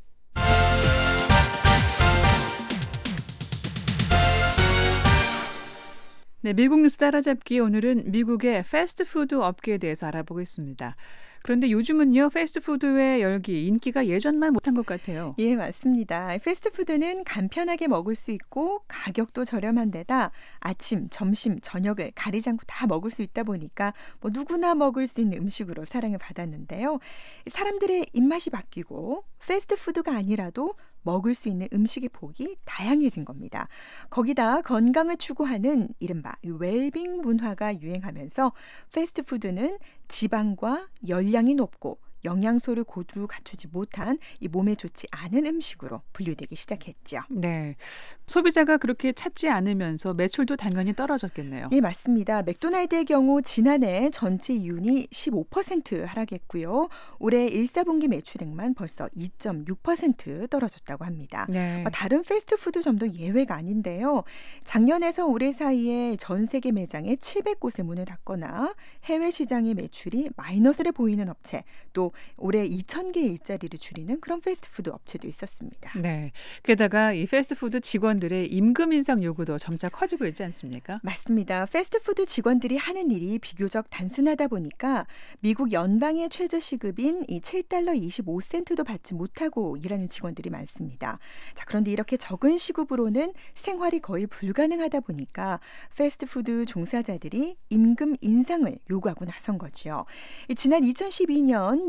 네, 미국 뉴스 따라잡기 오늘은 미국의 패스트푸드 업계에 대해서 알아보고 있습니다. 그런데 요즘은요, 패스트푸드의 열기, 인기가 예전만 못한 것 같아요. 예, 맞습니다. 패스트푸드는 간편하게 먹을 수 있고 가격도 저렴한 데다 아침, 점심, 저녁을 가리지 않고 다 먹을 수 있다 보니까 뭐 누구나 먹을 수 있는 음식으로 사랑을 받았는데요. 사람들의 입맛이 바뀌고 패스트푸드가 아니라도 먹을 수 있는 음식의 폭이 다양해진 겁니다. 거기다 건강을 추구하는 이른바 웰빙 문화가 유행하면서 패스트푸드는 지방과 열량이 높고 영양소를 고루 갖추지 못한 이 몸에 좋지 않은 음식으로 분류되기 시작했죠. 네, 소비자가 그렇게 찾지 않으면서 매출도 당연히 떨어졌겠네요. 예, 맞습니다. 맥도날드의 경우 지난해 전체 이윤이 십오 퍼센트 하락했고요. 올해 일, 사분기 매출액만 벌써 이 점 육 퍼센트 떨어졌다고 합니다. 네. 다른 패스트푸드점도 예외가 아닌데요. 작년에서 올해 사이에 전 세계 매장에 칠백 곳의 문을 닫거나 해외 시장의 매출이 마이너스를 보이는 업체, 또 올해 이천 개의 일자리를 줄이는 그런 패스트푸드 업체도 있었습니다. 네, 게다가 이 패스트푸드 직원들의 임금 인상 요구도 점차 커지고 있지 않습니까? 맞습니다. 패스트푸드 직원들이 하는 일이 비교적 단순하다 보니까 미국 연방의 최저시급인 이 칠 달러 이십오 센트도 받지 못하고 일하는 직원들이 많습니다. 자, 그런데 이렇게 적은 시급으로는 생활이 거의 불가능하다 보니까 패스트푸드 종사자들이 임금 인상을 요구하고 나선 거죠. 지난 이천십이 년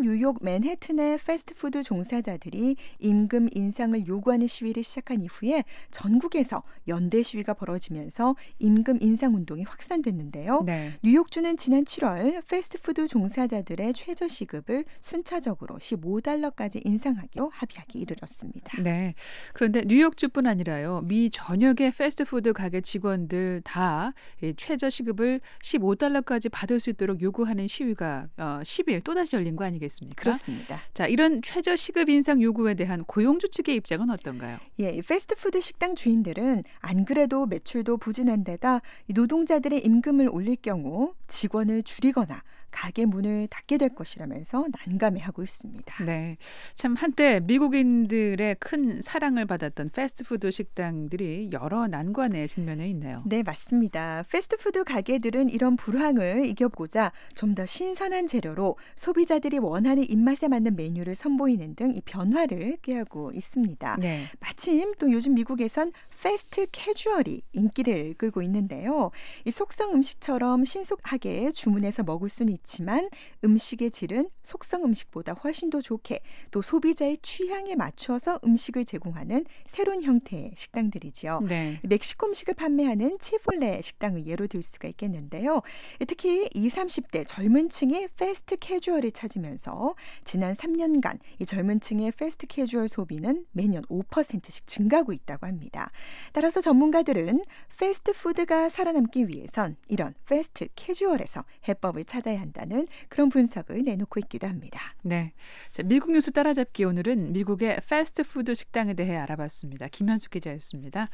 뉴욕 맨해튼의 패스트푸드 종사자들이 임금 인상을 요구하는 시위를 시작한 이후에 전국에서 연대 시위가 벌어지면서 임금 인상 운동이 확산됐는데요. 네. 뉴욕주는 지난 칠월 패스트푸드 종사자들의 최저시급을 순차적으로 십오 달러까지 인상하기로 합의하기 이르렀습니다. 네. 그런데 뉴욕주뿐 아니라요. 미 전역의 패스트푸드 가게 직원들 다 최저 시급을 십오 달러까지 받을 수 있도록 요구하는 시위가 어, 십 일 또다시 열린 거 아니겠습니까? 그렇습니다. 자, 이런 최저 시급 인상 요구에 대한 고용주 측의 입장은 어떤가요? 예, 패스트푸드 식당 주인들은 안 그래도 매출도 부진한 데다 노동자들의 임금을 올릴 경우 직원을 줄이거나 가게 문을 닫게 될 것이라면서 난감해하고 있습니다. 네, 참 한때 미국인들의 큰 사랑을 받았던 패스트푸드 식당들이 여러 난관에 직면해 있네요. 네, 맞습니다. 패스트푸드 가게들은 이런 불황을 이겨보고자 좀 더 신선한 재료로 소비자들이 원하는 입맛에 맞는 메뉴를 선보이는 등 이 변화를 꾀하고 있습니다. 네. 마침 또 요즘 미국에선 패스트 캐주얼이 인기를 끌고 있는데요. 이 속성 음식처럼 신속하게 주문해서 먹을 수는 있지만 음식의 질은 속성 음식보다 훨씬 더 좋게 또 소비자의 취향에 맞춰서 음식을 제공하는 새로운 형태의 식당들이죠. 네. 멕시코 음식을 판매하는 치폴레 식당을 예로 들 수가 있겠는데요. 특히 이십, 삼십 대 젊은 층이 패스트 캐주얼을 찾으면서 지난 삼 년간 이 젊은 층의 패스트 캐주얼 소비는 매년 오 퍼센트씩 증가하고 있다고 합니다. 따라서 전문가들은 패스트푸드가 살아남기 위해선 이런 패스트 캐주얼에서 해법을 찾아야 한다는 그런 분석을 내놓고 있기도 합니다. 네. 자, 미국 뉴스 따라잡기 오늘은 미국의 패스트푸드 식당에 대해 알아봤습니다. 김현숙 기자였습니다.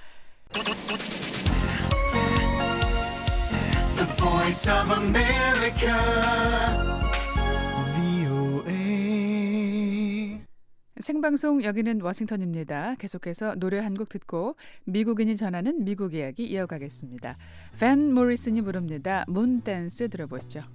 The Voice of America, 브이오에이. 생방송 여기는 워싱턴입니다. 계속해서 노래 한 곡 듣고 미국인이 전하는 미국 이야기 이어가겠습니다. 밴 모리슨이 부릅니다. 문댄스 들어보시죠.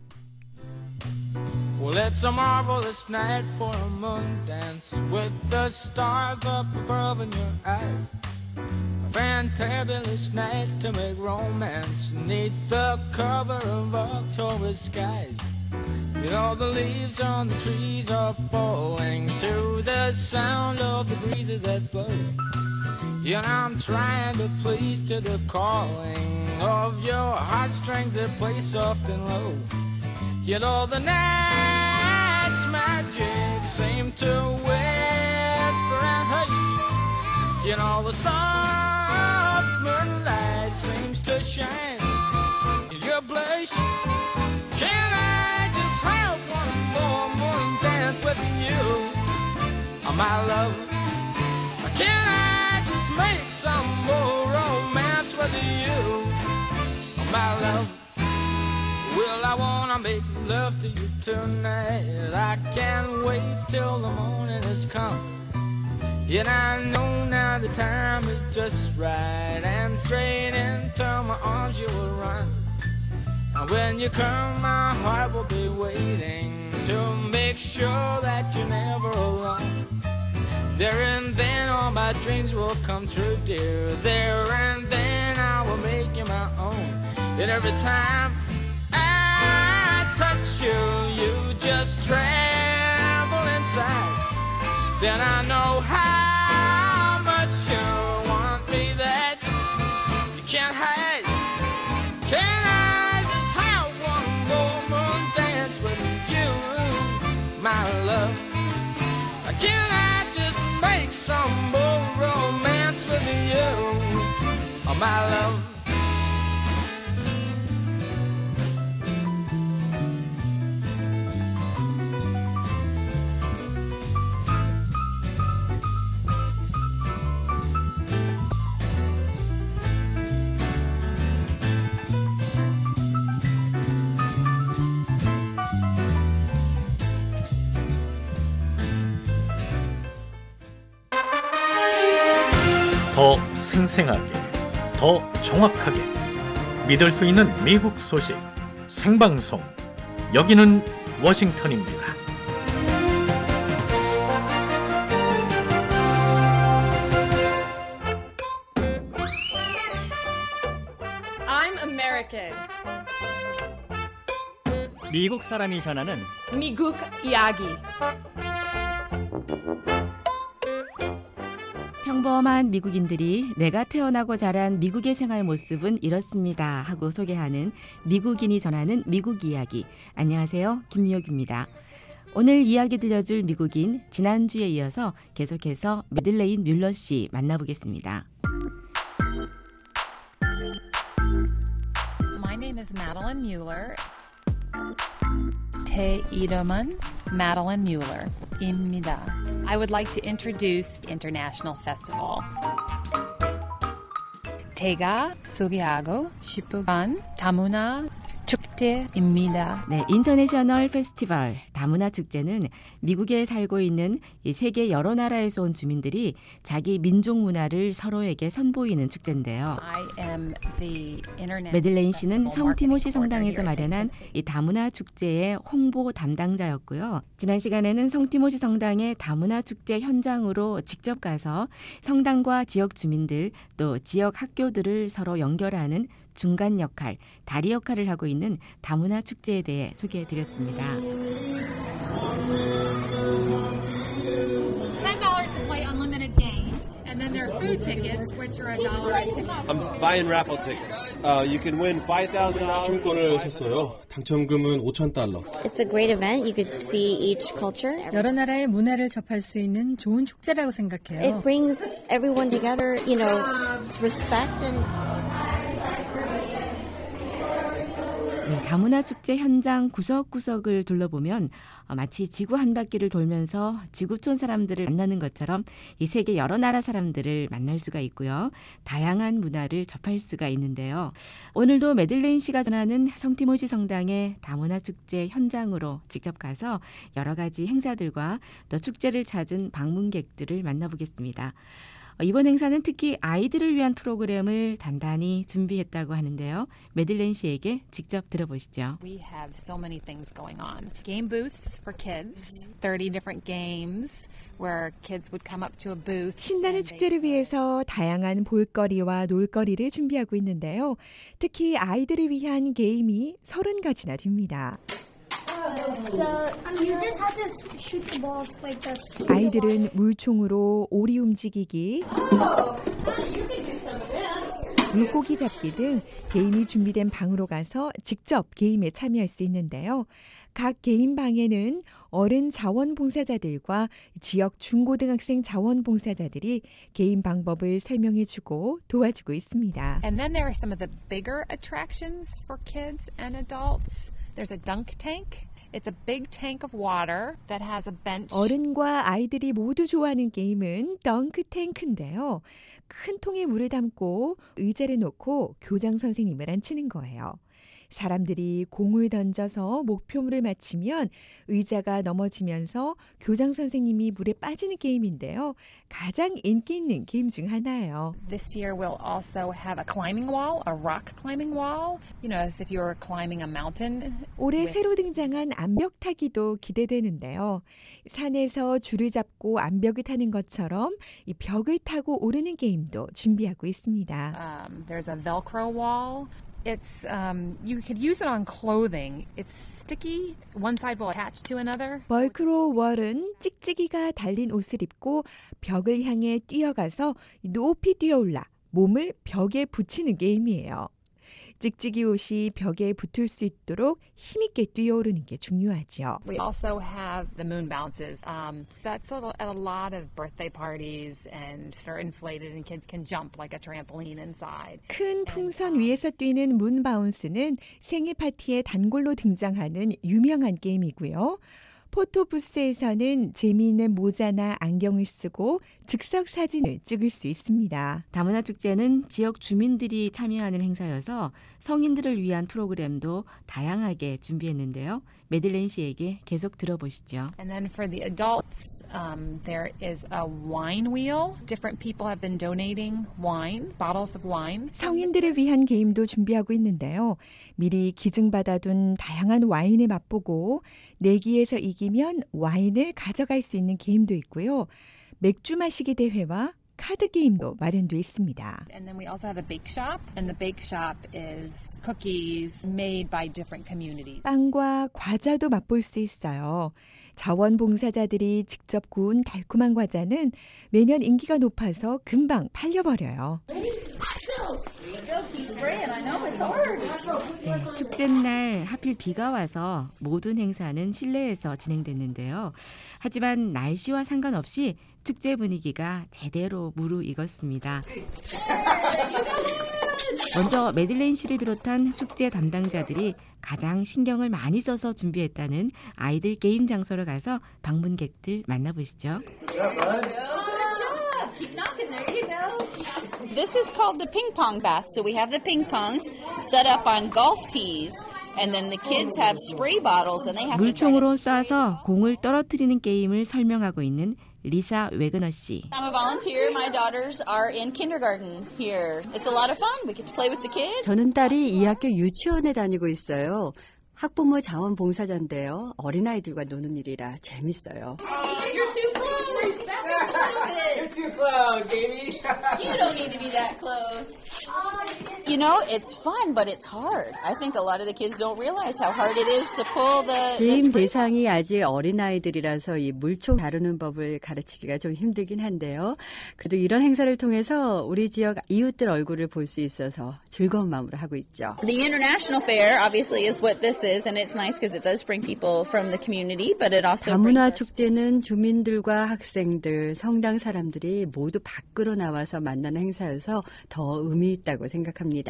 Well, it's a marvelous night for a moon dance with the stars up above in your eyes. A fantabulous night to make romance neath the cover of October skies. You know the leaves on the trees are falling to the sound of the breezes that blow. You know I'm trying to please to the calling of your heartstrings that play soft and low. You know the night's magic seemed to whisper and hush. You know the soft moonlight seems to shine in your blush. Can I just have one more morning dance with you, oh, my love? Can I just make some more romance with you, oh, my love? Well, I wanna make love to you tonight. I can't wait till the morning has come. Yet I know now the time is just right, and straight into my arms you will run. And when you come, my heart will be waiting to make sure that you're never alone. There and then all my dreams will come true, dear. There and then I will make you my own. And every time I touch you, you just tremble inside. Then I know how much you want me that you can't hide. Can I just have one more moon dance with you, my love? Can I just make some more romance with you, oh, my love? 더 생생하게, 더 정확하게 믿을 수 있는 미국 소식 생방송 여기는 워싱턴입니다. I'm American. 미국 사람이 전하는 미국 이야기. 평범한 미국인들이 내가 태어나고 자란 미국의 생활 모습은 이렇습니다 하고 소개하는 미국인이 전하는 미국 이야기. 안녕하세요, 김미옥입니다. 오늘 이야기 들려줄 미국인, 지난주에 이어서 계속해서 매들레인 뮬러 씨 만나보겠습니다. My name is Madeline Mueller. 제 이름은 Madeline Mueller입니다. I would like to introduce the International Festival. 제가 소개하고 싶은 건 다문화 축제입니다. 네, 인터내셔널 페스티벌 다문화 축제는 미국에 살고 있는 이 세계 여러 나라에서 온 주민들이 자기 민족 문화를 서로에게 선보이는 축제인데요. 매들레인 씨는 성티모시 성당에서 마련한 이 다문화 축제의 홍보 담당자였고요. 지난 시간에는 성티모시 성당의 다문화 축제 현장으로 직접 가서 성당과 지역 주민들 또 지역 학교들을 서로 연결하는 중간 역할, 다리 역할을 하고 있는 다문화 축제에 대해 소개해드렸습니다. ten dollars to play unlimited games, and then there are food tickets, which are a dollar a ticket. I'm buying raffle tickets. Uh, you can win five thousand dollars. 추첨권을 샀어요. 당첨금은 오천 달러. It's a great event. You could see each culture. 여러 나라의 문화를 접할 수 있는 좋은 축제라고 생각해요. It brings everyone together, you know, respect and 네, 다문화 축제 현장 구석구석을 둘러보면 어, 마치 지구 한 바퀴를 돌면서 지구촌 사람들을 만나는 것처럼 이 세계 여러 나라 사람들을 만날 수가 있고요. 다양한 문화를 접할 수가 있는데요. 오늘도 매들레인 씨가 전하는 성티모시 성당의 다문화 축제 현장으로 직접 가서 여러 가지 행사들과 또 축제를 찾은 방문객들을 만나보겠습니다. 이번 행사는 특히 아이들을 위한 프로그램을 단단히 준비했다고 하는데요. 매들레인 씨에게 직접 들어보시죠. We have so many things going on. Game booths for kids, thirty different games where kids would come up to a booth. 신나는 축제를 위해서 다양한 볼거리와 놀거리를 준비하고 있는데요. 특히 아이들을 위한 게임이 서른 가지나 됩니다. So you just have to shoot the balls like this. 아이들은 물총으로 오리 움직이기, 물고기 잡기 등 게임이 준비된 방으로 가서 직접 게임에 참여할 수 있는데요. 각 게임 방에는 어른 자원봉사자들과 지역 중고등학생 자원봉사자들이 게임 방법을 설명해주고 도와주고 있습니다. And then there are some of the bigger attractions for kids and adults. There's a dunk tank. It's a big tank of water that has a bench. 어른과 아이들이 모두 좋아하는 게임은 덩크 탱크인데요. 큰 통에 물을 담고 의자를 놓고 교장 선생님을 앉히는 거예요. 사람들이 공을 던져서 목표물을 맞히면 의자가 넘어지면서 교장 선생님이 물에 빠지는 게임인데요. 가장 인기 있는 게임 중 하나예요. This year we'll also have a climbing wall, a rock climbing wall. You know, as if you were climbing a mountain. 올해 새로 등장한 암벽 타기도 기대되는데요. 산에서 줄을 잡고 암벽을 타는 것처럼 이 벽을 타고 오르는 게임도 준비하고 있습니다. Um, there's a Velcro wall. It's um, you could use it on clothing. It's sticky. One side will attach to another. 벌크로 월은 찍찍이가 달린 옷을 입고 벽을 향해 뛰어가서 높이 뛰어올라 몸을 벽에 붙이는 게임이에요. 찍찍이 옷이 벽에 붙을 수 있도록 힘있게 뛰어오르는 게 중요하죠. We also have the moon bounces. Um, that's at a lot of birthday parties and they're inflated and kids can jump like a trampoline inside. 큰 풍선 위에서 뛰는 문 바운스는 생일 파티에 단골로 등장하는 유명한 게임이고요. 포토부스에서는 재미있는 모자나 안경을 쓰고 즉석 사진을 찍을 수 있습니다. 다문화 축제는 지역 주민들이 참여하는 행사여서 성인들을 위한 프로그램도 다양하게 준비했는데요. 매들레인 씨에게 계속 들어보시죠. And then for the adults, um, there is a wine wheel. Different people have been donating wine, bottles of wine. 성인들을 위한 게임도 준비하고 있는데요. 미리 기증받아둔 다양한 와인을 맛보고 내기에서 이기면 와인을 가져갈 수 있는 게임도 있고요. 맥주 마시기 대회와 카드 게임도 마련돼 있습니다. And then we also have a bake shop, and the bake shop is cookies made by different communities. 빵과 과자도 맛볼 수 있어요. 자원봉사자들이 직접 구운 달콤한 과자는 매년 인기가 높아서 금방 팔려버려요. 네, 축제날 하필 비가 와서 모든 행사는 실내에서 진행됐는데요. 하지만 날씨와 상관없이 축제 분위기가 제대로 무르익었습니다. 먼저 매들레인 씨를 비롯한 축제 담당자들이 가장 신경을 많이 써서 준비했다는 아이들 게임 장소로 가서 방문객들 만나보시죠. This is called the ping pong bath. So we have the ping pongs set up on golf tees. And then the kids have spray bottles and they have 물총으로 쏴서 공을 떨어뜨리는 게임을 설명하고 있는 리사 웨그너 씨. I'm a volunteer. My daughters are in kindergarten here. It's a lot of fun. We get to play with the kids. 저는 딸이 이 학교 유치원에 다니고 있어요. 학부모 자원봉사자인데요. 어린아이들과 노는 일이라 재밌어요. You're too close. You're too close, baby. You don't need to be that close. You know, it's fun, but it's hard. I think a lot of the kids don't realize how hard it is to pull the. 게임 대상이 아직 어린아이들이라서 이 물총 다루는 법을 가르치기가 좀 힘들긴 한데요. 그래도 이런 행사를 통해서 우리 지역 이웃들 얼굴을 볼 수 있어서 즐거운 마음으로 하고 있죠. The International Fair obviously is what this is, and it's nice because it does bring people from the community, but it also. 다문화 축제는 주민들과 학생들, 성당 사람들이 모두 밖으로 나와서 만나는 행사여서 더 의미 있다고 생각합니다.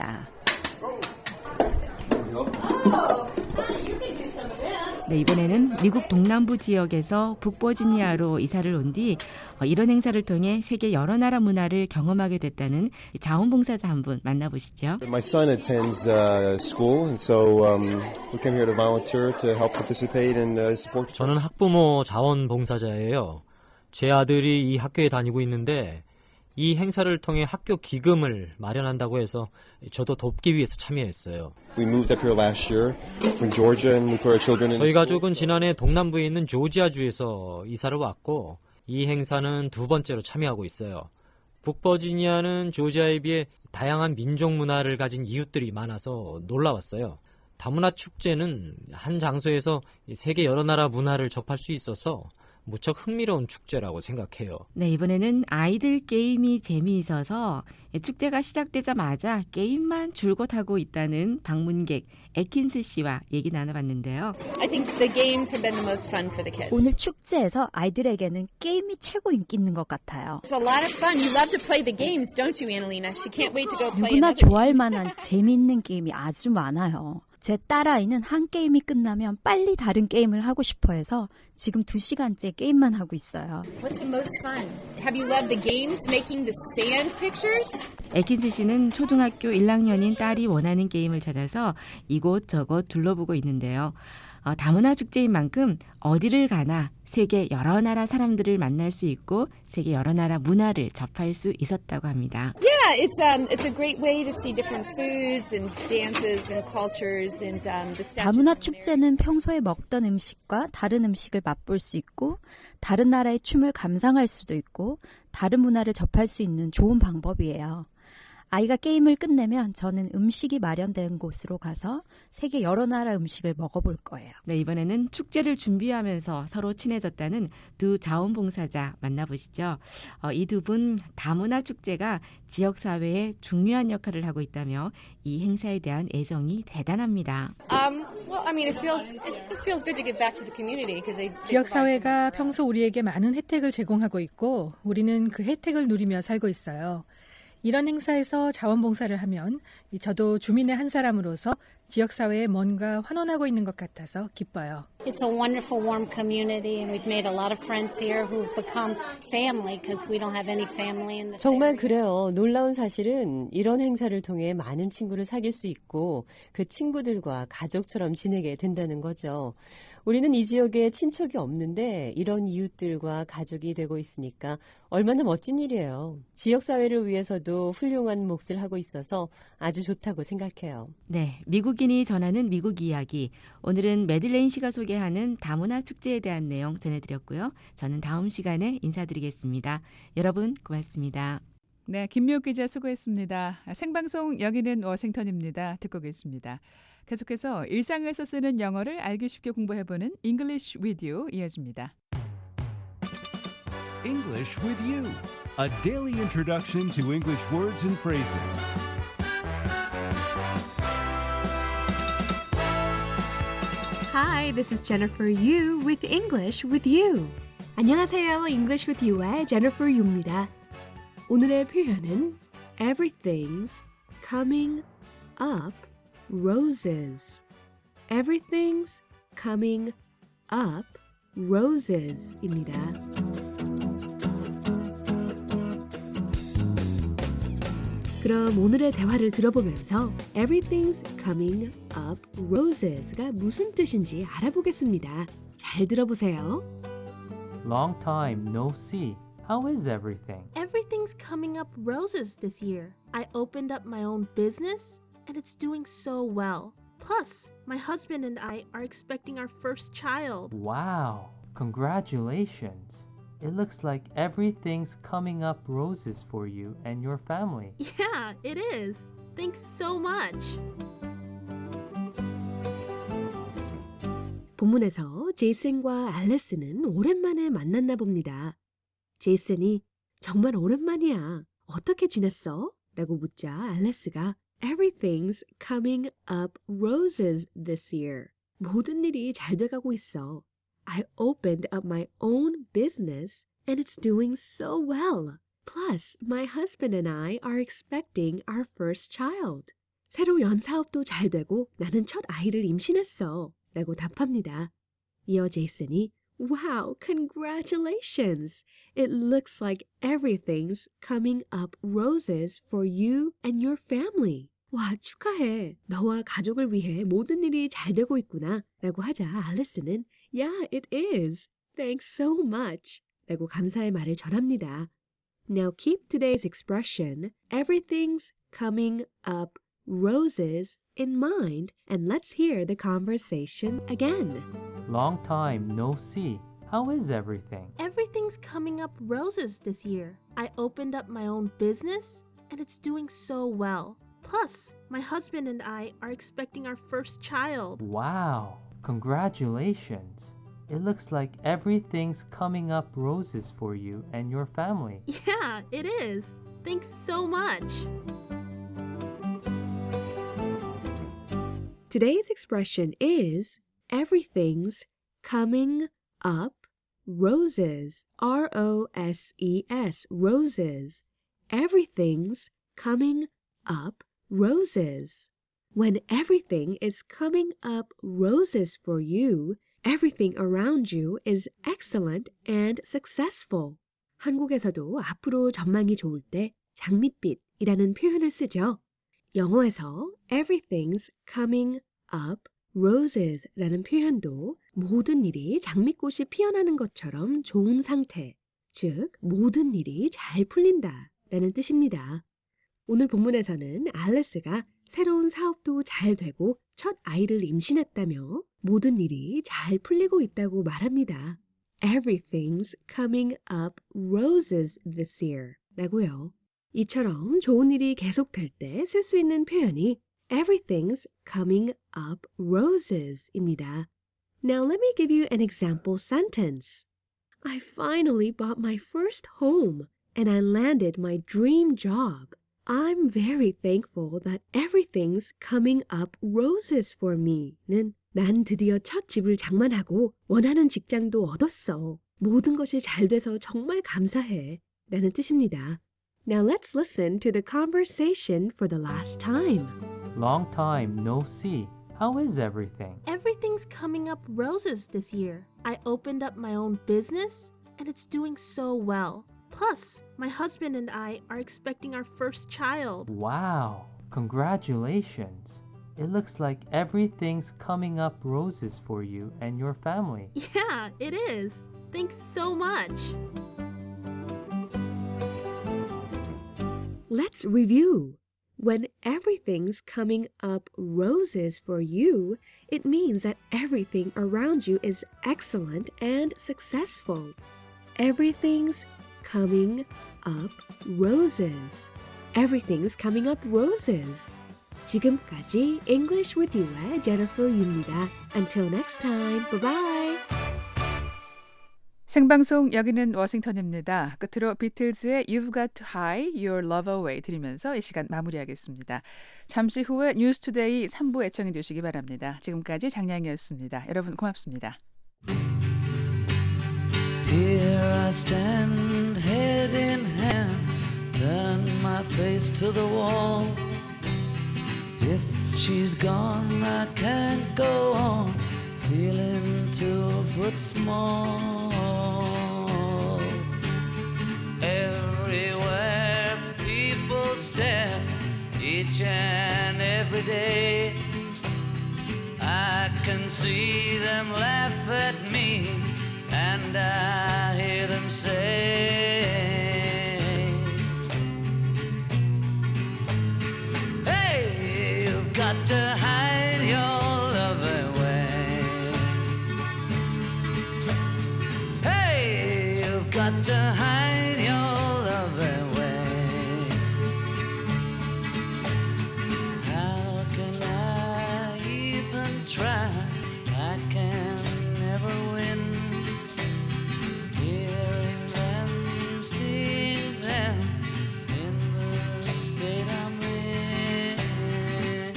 네, 이번에는 미국 동남부 지역에서 북버지니아로 이사를 온 뒤 이런 행사를 통해 세계 여러 나라 문화를 경험하게 됐다는 자원봉사자 한 분 만나보시죠. My son attends uh, school, and so um, we came here to volunteer to help participate and uh, support. 저는 학부모 자원봉사자예요. 제 아들이 이 학교에 다니고 있는데 이 행사를 통해 학교 기금을 마련한다고 해서 저도 돕기 위해서 참여했어요. We moved up here last year from Georgia and we put our children in. 저희 가족은 지난해 동남부에 있는 조지아주에서 이사를 왔고 이 행사는 두 번째로 참여하고 있어요. 북버지니아는 조지아에 비해 다양한 민족 문화를 가진 이웃들이 많아서 놀라웠어요. 다문화 축제는 한 장소에서 세계 여러 나라 문화를 접할 수 있어서 무척 흥미로운 축제라고 생각해요. 네, 이번에는 아이들 게임이 재미있어서 축제가 시작되자마자 게임만 줄곧 하고 있다는 방문객 에킨스 씨와 얘기 나눠봤는데요. I think the games have been the most fun for the kids. 오늘 축제에서 아이들에게는 게임이 최고 인기 있는 것 같아요. It's a lot of fun. You love to play the games, don't you, Annalena? She can't wait to go play. 누구나 좋아할 만한 재미있는 게임이 아주 많아요. 제 딸아이는 한 게임이 끝나면 빨리 다른 게임을 하고 싶어 해서 지금 두 시간째 게임만 하고 있어요. What's the most fun? Have you loved the games, making the sand pictures? 에킨스 씨는 초등학교 일 학년인 딸이 원하는 게임을 찾아서 이곳저곳 둘러보고 있는데요. 어, 다문화 축제인 만큼 어디를 가나 세계 여러 나라 사람들을 만날 수 있고 세계 여러 나라 문화를 접할 수 있었다고 합니다. Yeah, it's um, it's a great way to see different foods and dances and cultures and um, the. 다문화 축제는 평소에 먹던 음식과 다른 음식을 맛볼 수 있고 다른 나라의 춤을 감상할 수도 있고 다른 문화를 접할 수 있는 좋은 방법이에요. 아이가 게임을 끝내면 저는 음식이 마련된 곳으로 가서 세계 여러 나라 음식을 먹어볼 거예요. 네, 이번에는 축제를 준비하면서 서로 친해졌다는 두 자원봉사자 만나보시죠. 어, 이 두 분 다문화 축제가 지역사회에 중요한 역할을 하고 있다며 이 행사에 대한 애정이 대단합니다. Um, well, I mean, it feels it feels good to give back to the community because they. 지역사회가 평소 우리에게 많은 혜택을 제공하고 있고 우리는 그 혜택을 누리며 살고 있어요. 이런 행사에서 자원봉사를 하면 저도 주민의 한 사람으로서 지역사회에 뭔가 환원하고 있는 것 같아서 기뻐요. It's a wonderful, warm community, and we've made a lot of friends here who've become family because we don't have any family in this 정말 area. 그래요. 놀라운 사실은 이런 행사를 통해 많은 친구를 사귈 수 있고 그 친구들과 가족처럼 지내게 된다는 거죠. 우리는 이 지역에 친척이 없는데 이런 이웃들과 가족이 되고 있으니까 얼마나 멋진 일이에요. 지역사회를 위해서도 훌륭한 몫을 하고 있어서 아주 좋다고 생각해요. 네, 미국인이 전하는 미국 이야기. 오늘은 매들레인 씨가 소개한 초대하는 다문화 축제에 대한 내용 전해드렸고요. 저는 다음 시간에 인사드리겠습니다. 여러분 고맙습니다. 네, 김미옥 기자 수고했습니다. 생방송 여기는 워싱턴입니다. 듣고 계십니다. 계속해서 일상에서 쓰는 영어를 알기 쉽게 공부해보는 English with You 이어집니다. English with You, a daily introduction to English words and phrases. Hi, this is Jennifer Yu with English with You. 안녕하세요. English with You의 Jennifer Yu입니다. 오늘의 표현은 Everything's coming up roses. Everything's coming up roses입니다. 그럼 오늘의 대화를 들어보면서 Everything's coming up roses가 무슨 뜻인지 알아보겠습니다. 잘 들어보세요. Long time no see. How is everything? Everything's coming up roses this year. I opened up my own business and it's doing so well. Plus, my husband and I are expecting our first child. Wow, congratulations. It looks like everything's coming up roses for you and your family. Yeah, it is. Thanks so much. 본문에서 제이슨과 알레스는 오랜만에 만났나 봅니다. 제이슨이 정말 오랜만이야. 어떻게 지냈어? 라고 묻자 알레스가 Everything's coming up roses this year. 모든 일이 잘 돼가고 있어. I opened up my own business and it's doing so well. Plus, my husband and I are expecting our first child. 새로 연 사업도 잘 되고 나는 첫 아이를 임신했어. 라고 답합니다. 이어 제이슨이 Wow, congratulations! It looks like everything's coming up roses for you and your family. 와, 축하해. 너와 가족을 위해 모든 일이 잘 되고 있구나. 라고 하자 알레스는 Yeah, it is. Thanks so much. 라고 감사의 말을 전합니다. Now keep today's expression, everything's coming up roses in mind, and let's hear the conversation again. Long time no see. How is everything? Everything's coming up roses this year. I opened up my own business and it's doing so well. Plus, my husband and I are expecting our first child. Wow, congratulations. It looks like everything's coming up roses for you and your family. Yeah, it is. Thanks so much. Today's expression is everything's coming up roses. R O S E S, roses. Everything's coming up roses. When everything is coming up roses for you, everything around you is excellent and successful. 한국에서도 앞으로 전망이 좋을 때 장밋빛이라는 표현을 쓰죠. 영어에서 everything's coming up roses라는 표현도 모든 일이 장미꽃이 피어나는 것처럼 좋은 상태, 즉 모든 일이 잘 풀린다 라는 뜻입니다. 오늘 본문에서는 알레스가 새로운 사업도 잘 되고 첫 아이를 임신했다며 모든 일이 잘 풀리고 있다고 말합니다. Everything's coming up roses this year 라고요. 이처럼 좋은 일이 계속될 때 쓸 수 있는 표현이 Everything's coming up roses입니다. Now let me give you an example sentence. I finally bought my first home and I landed my dream job. I'm very thankful that everything's coming up roses for me는 난 드디어 첫 집을 장만하고 원하는 직장도 얻었어. 모든 것이 잘 돼서 정말 감사해. 라는 뜻입니다. Now let's listen to the conversation for the last time. Long time no see. How is everything? Everything's coming up roses this year. I opened up my own business and it's doing so well. Plus, my husband and I are expecting our first child. Wow, congratulations. It looks like everything's coming up roses for you and your family. Yeah, it is. Thanks so much. Let's review. When everything's coming up roses for you, it means that everything around you is excellent and successful. Everything's coming up roses. Everything's coming up roses. 지금까지 English with You의 Jennifer Yu입니다. Until next time, bye-bye. 생방송 여기는 워싱턴입니다. 끝으로 비틀즈의 You've Got to Hide Your Love Away 들으면서 이 시간 마무리하겠습니다. 잠시 후에 뉴스 투데이 삼 부 애청해 주시기 바랍니다. 지금까지 장량이었습니다. 여러분 고맙습니다. Here I stand, head in hand, turn my face to the wall. If she's gone, I can't go on, feeling two foot small. Everywhere people stare, each and every day. I can see them laugh at me, and I hear them say, hey, you've got to hide your love away. Hey, you've got to hide your love away. How can I even try? I can never win. Hearing them, seeing them in the state I'm in.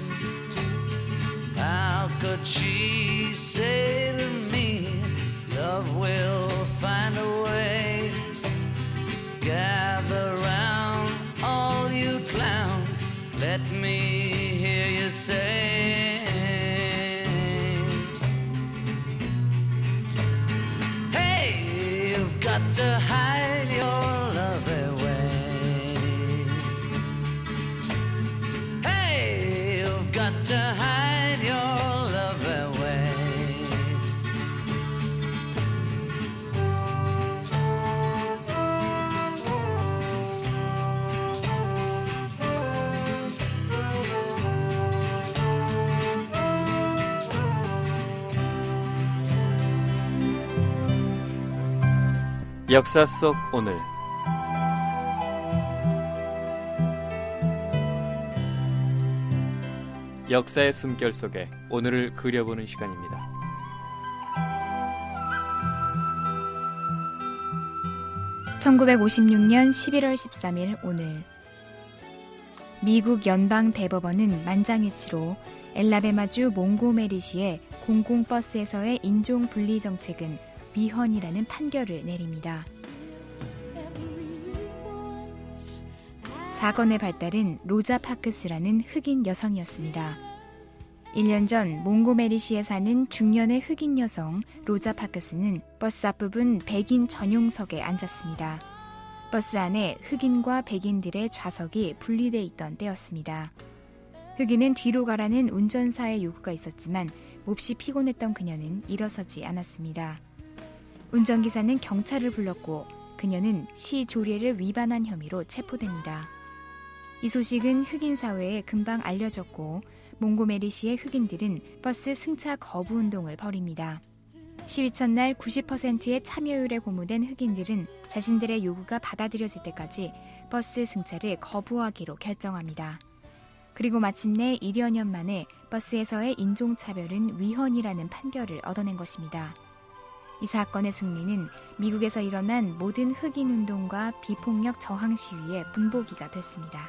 How could she say to me, love will find a way? Gather round, all you clowns, let me hear you say, hey, you've got to hide your love away. Hey, you've got to hide your love away. 역사 속 오늘 역사의 숨결 속에 오늘을 그려보는 시간입니다. 천구백오십육 년 십일월 십삼일 오늘 미국 연방 대법원은 만장일치로 엘라베마주 몽고메리시의 공공버스에서의 인종 분리 정책은 위헌이라는 판결을 내립니다. 사건의 발달은 로자 파크스라는 흑인 여성이었습니다. 일 년 전 몽고메리시에 사는 중년의 흑인 여성 로자 파크스는 버스 앞부분 백인 전용석에 앉았습니다. 버스 안에 흑인과 백인들의 좌석이 분리돼 있던 때였습니다. 흑인은 뒤로 가라는 운전사의 요구가 있었지만 몹시 피곤했던 그녀는 일어서지 않았습니다. 운전기사는 경찰을 불렀고 그녀는 시조례를 위반한 혐의로 체포됩니다. 이 소식은 흑인 사회에 금방 알려졌고 몽고메리시의 흑인들은 버스 승차 거부 운동을 벌입니다. 시위 첫날 구십 퍼센트의 참여율에 고무된 흑인들은 자신들의 요구가 받아들여질 때까지 버스 승차를 거부하기로 결정합니다. 그리고 마침내 일여 년 만에 버스에서의 인종차별은 위헌이라는 판결을 얻어낸 것입니다. 이 사건의 승리는 미국에서 일어난 모든 흑인 운동과 비폭력 저항 시위의 분보기가 됐습니다.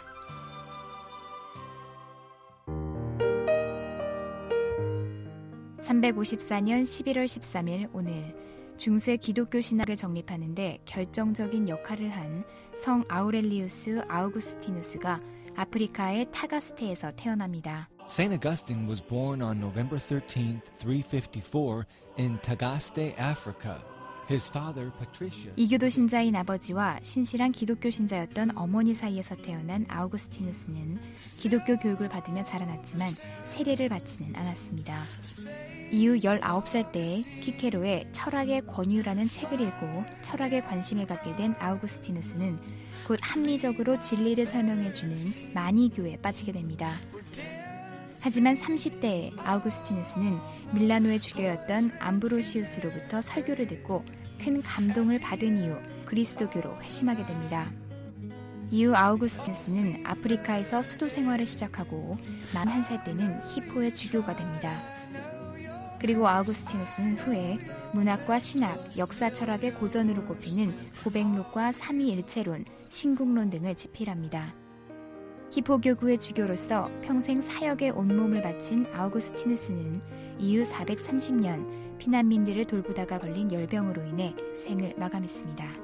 삼백오십사 년 십일월 십삼일 오늘 중세 기독교 신학을 정립하는데 결정적인 역할을 한 성 아우렐리우스 아우구스티누스가 아프리카의 타가스테에서 태어납니다. Saint Augustine was born on November thirteenth, three fifty-four in Tagaste, Africa. His father, Patricius, 이교도 신자인 아버지와 신실한 기독교 신자였던 어머니 사이에서 태어난 아우구스티누스는 기독교 교육을 받으며 자라났지만 세례를 받지는 않았습니다. 이후 열아홉 살 때에 키케로의 철학의 권유라는 책을 읽고 철학에 관심을 갖게 된 아우구스티누스는 곧 합리적으로 진리를 설명해주는 마니교에 빠지게 됩니다. 하지만 삼십 대에 아우구스티누스는 밀라노의 주교였던 암브로시우스로부터 설교를 듣고 큰 감동을 받은 이후 그리스도교로 회심하게 됩니다. 이후 아우구스티누스는 아프리카에서 수도 생활을 시작하고 마흔한 살 때는 히포의 주교가 됩니다. 그리고 아우구스티누스는 후에 문학과 신학, 역사 철학의 고전으로 꼽히는 고백록과 삼위일체론, 신국론 등을 집필합니다. 히포교구의 주교로서 평생 사역에 온몸을 바친 아우구스티누스는 이후 사백삼십 년 피난민들을 돌보다가 걸린 열병으로 인해 생을 마감했습니다.